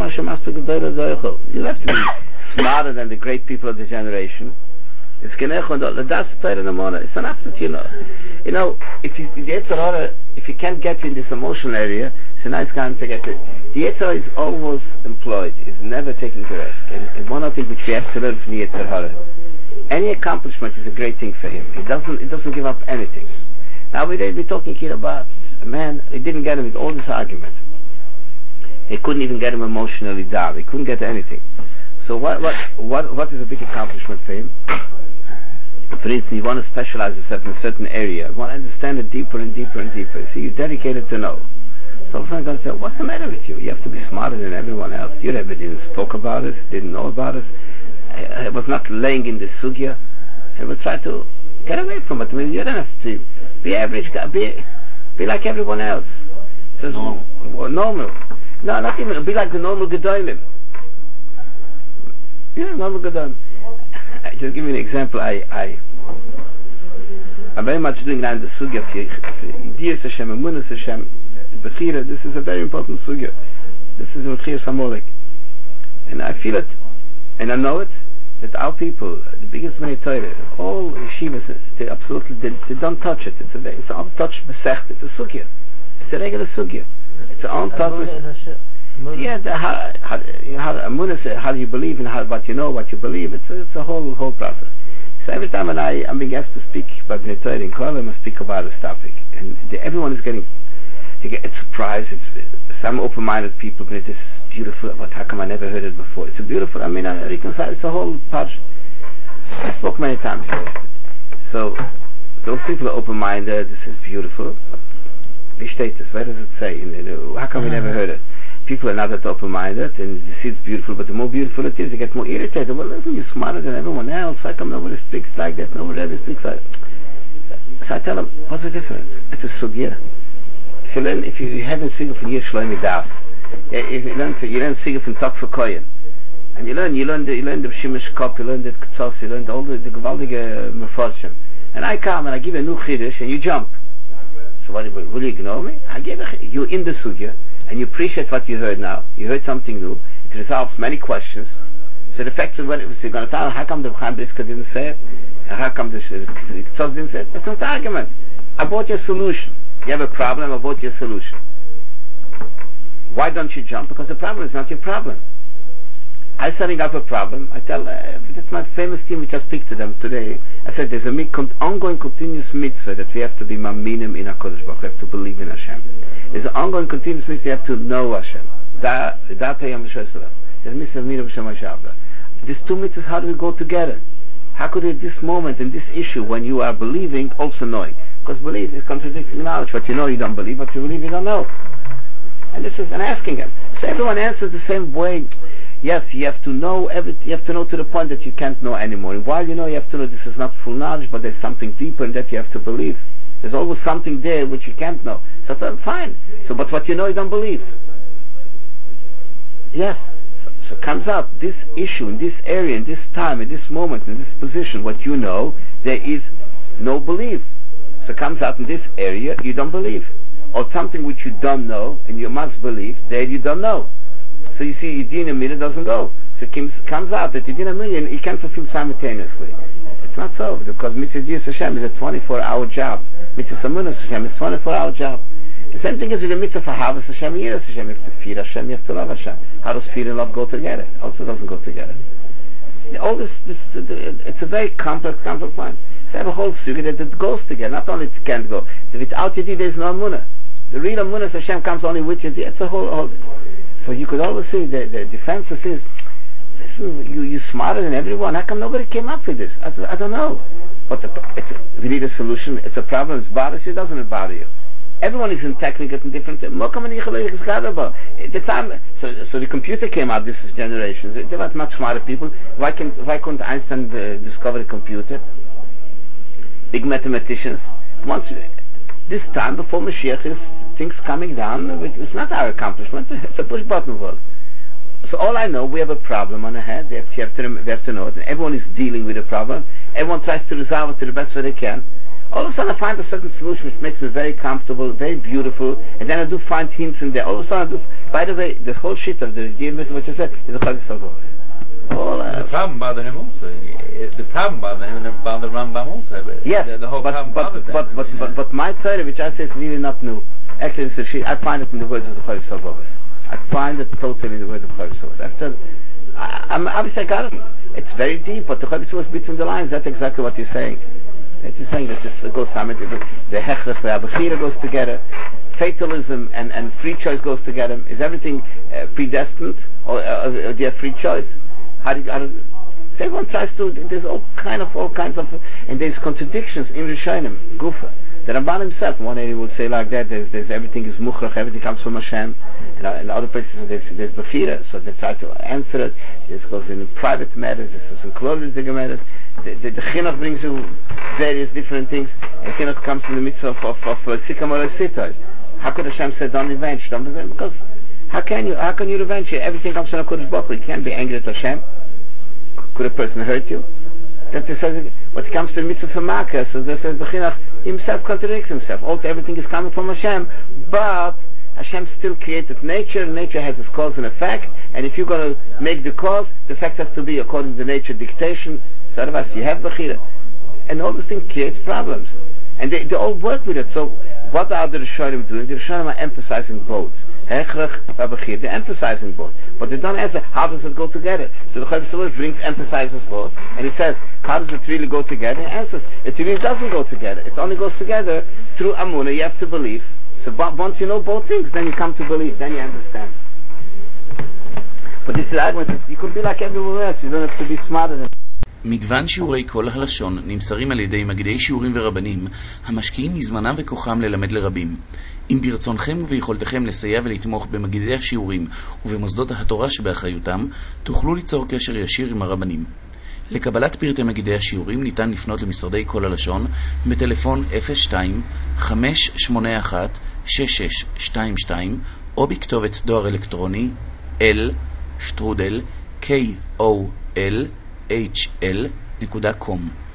smarter than the great people of the generation. It's an absolute, you know. You know, if you, the Yetzirah, if you can't get in this emotional area, it's a nice kind to get it. The Yetzirah is always employed, is never taking to rest. And, and one of the things which we have to learn from the Yetzirah, any accomplishment is a great thing for him. He doesn't, he doesn't give up anything. Now we're talking here about a man, he didn't get him with all this argument. He couldn't even get him emotionally down. He couldn't get anything. So what what what what is a big accomplishment for him? For instance, you want to specialize yourself in a certain area. You want to understand it deeper and deeper and deeper. So you're dedicated to know. So someone's going to say, what's the matter with you? You have to be smarter than everyone else. You never didn't talk about it, didn't know about it. I, I was not laying in the sugya. And we try to get away from it. I mean, you don't have to be average, be, be like everyone else. Says, normal. Well, normal. No, not even. Be like the normal Gedolim. Yeah, normal Gedolim. Just give you an example. I, I, I'm very much doing around the sugya of Yidiyas Hashem, Emunas Hashem, Bechira. This is a very important sugya. This is Bechira Samolik. And I feel it, and I know it, that our people, the biggest Bnei Torah, all yeshivas, they absolutely, they, they don't touch it. It's a very, it's an untouched Masech. It's a sugya. It's a regular sugya. It's an untouched. Yeah, the, how, how, how, how do you believe and how, what you know, what you believe? It's a, it's a whole whole process. So every time when I, I'm being asked to speak about Bnei Torah in Kollel, I speak about this topic. And the, everyone is getting, they get surprised. It's, some open-minded people, but it is beautiful. But how come I never heard it before? It's a beautiful, I mean, I reconcile, it's a whole part. I spoke many times about it. So, those people are open-minded, this is beautiful. Wie steht this? Where does it say? In, in, how come we never heard it? People are not that open-minded, and they see it's beautiful, but the more beautiful it is, they get more irritated. Well, listen, you're smarter than everyone else. How come nobody speaks like that? Nobody ever speaks like that. So I tell them, what's the difference? It's a sugya. If you learn, if you, you haven't seen from Yir Shlomi Das, if you learn, you learn singing from Tok for Koyen, and you learn, you learn the, you learn the Shimish Kop, you learn the K'tzos, you learn the, all the, the Gewaldige Meforshim. And I come and I give you a new Chiddush, and you jump. So what, will you ignore me? I give a, you're in the sugya, and you appreciate what you heard now. You heard something new. It resolves many questions. So the fact is, what you're going to tell, how come the Chaim Brisker didn't say it? And how come the K'tzos didn't say it? It's not an argument. I brought you a solution. You have a problem, I brought you a solution. Why don't you jump? Because the problem is not your problem. I'm setting up a problem. I tell, uh, that's my famous team which I speak to them today. I said there's a con- ongoing continuous mitzvah that we have to be maminim in HaKadosh Baruch Hu. We have to believe in Hashem. There's an ongoing continuous mitzvah you have to know Hashem. There's These two mitzvahs, how do we go together? How could at this moment, in this issue, when you are believing, also knowing? Because belief is contradicting knowledge. What you know you don't believe, what you believe you don't know. And this is, and asking him. So everyone answers the same way. Yes, you have to know every, you have to know to the point that you can't know anymore. And while you know, you have to know this is not full knowledge, but there's something deeper in that you have to believe. There's always something there which you can't know. So uh, fine. So, but what you know you don't believe. Yes. So, so it comes out, this issue, in this area, in this time, in this moment, in this position, what you know, there is no belief. So it comes out in this area, you don't believe. Or something which you don't know, and you must believe, there you don't know. So you see, Yidin Amida doesn't go. So it comes, comes out that Yidin Amida, you can't fulfill simultaneously. It's not so, because Mitzvah Yidis Hashem is a twenty-four hour job. Mitzvah Samunas Hashem is a twenty-four hour job. The same thing is with the Mitzvah for Havas Hashem and Yiras Hashem. You have to fear Hashem, you have to love Hashem. How does fear and love go together? Also doesn't go together. All this, this the, the, it's a very complex, complex point. They have a whole sugi that it goes together. Not only it can't go. Without Yidin there is no Amunah. The real Amunah Hashem comes only with Yidin. It's a whole, whole. So you could always see the, the defense is, listen, you, you're smarter than everyone. How come nobody came up with this? I, I don't know. But the, it's a, we need a solution. It's a problem. It bothers you. Doesn't it bother you? Everyone is in technical and different. The time, so, so the computer came out. This is generations. There were much smarter people. Why can't why couldn't Einstein uh, discover the computer? Big mathematicians. Once this time before Mashiach is things coming down. It's not our accomplishment. It's a push button world. So all I know, we have a problem on the head. We have, you have to, we have to know it. And everyone is dealing with a problem. Everyone tries to resolve it to the best way they can. All of a sudden I find a certain solution which makes me very comfortable, very beautiful, and then I do find hints in there. All of a sudden I do, by the way, the whole shit of the G M S, which I said, is a Chagis Avos. All uh, the problem bothered him also. The problem bothered him and bothered Rambam also. But yes, the, the whole but, problem but, bothered but, them, but, but, but, but my Torah, which I say is really not new. Actually, it's a shit. I find it in the words of the Chagis Avos. I find it totally in the words of Chagis Avos. After, I, I'm, obviously I got it. It's very deep, but the Chagis Avos between the lines, that's exactly what you're saying. It's just saying that just goes summit. The hechrech, the abachira goes together. Fatalism and, and free choice goes together. Is everything uh, predestined, or, uh, or do you have free choice? How do you, how do, so everyone tries to. There's all kind of all kinds of, and there's contradictions in Rishonim, Gufa. The Ramban himself, one area would say like that. There's, there's everything is muchrach, everything comes from Hashem, and uh, in other places there's there's bechira, so they try to answer it. This goes in private matters. This is in closed matters. The, the, the chinuch brings you various different things, and chinuch comes in the midst of of of sikam or sitay. How could Hashem say don't revenge? Don't revenge because how can you how can you revenge? Everything comes from HaKadosh Baruch Hu. You can't be angry at Hashem. Could a person hurt you? That it says what comes to the mitzvah of Makkah, so that says the chinuch himself contradicts himself. Also, everything is coming from Hashem, but Hashem still created nature. Nature has its cause and effect, and if you're going to make the cause, the effect has to be according to nature dictation. So otherwise, you have bechira, and all these things creates problems, and they, they all work with it. So, what are the Rishonim doing? The Rishonim are emphasizing both. Hechrech, bechira. They're emphasizing both, but they don't answer how does it go together. So the Chagis Avos brings emphasizes both, and he says how does it really go together? He answers it really doesn't go together. It only goes together through Amunah. You have to believe. So once you know both things, then you come to believe. Then you understand. But this is the argument. You could be like everyone else. You don't have to be smarter than. מגוון שיעורי כל הלשון נמסרים על ידי מגידי שיעורים ורבנים המשקיעים מזמנם וכוחם ללמד לרבים. אם ברצונכם וביכולתכם לסייע ולתמוך במגידי השיעורים ובמוסדות התורה שבאחריותם, תוכלו ליצור קשר ישיר עם הרבנים. לקבלת פרטי מגידי השיעורים ניתן לפנות למשרדי כל הלשון בטלפון אפס שתיים חמש שמונה אחת שש שש שתיים שתיים או בכתובת דואר אלקטרוני l שטרודל k o l h l נקודה קום.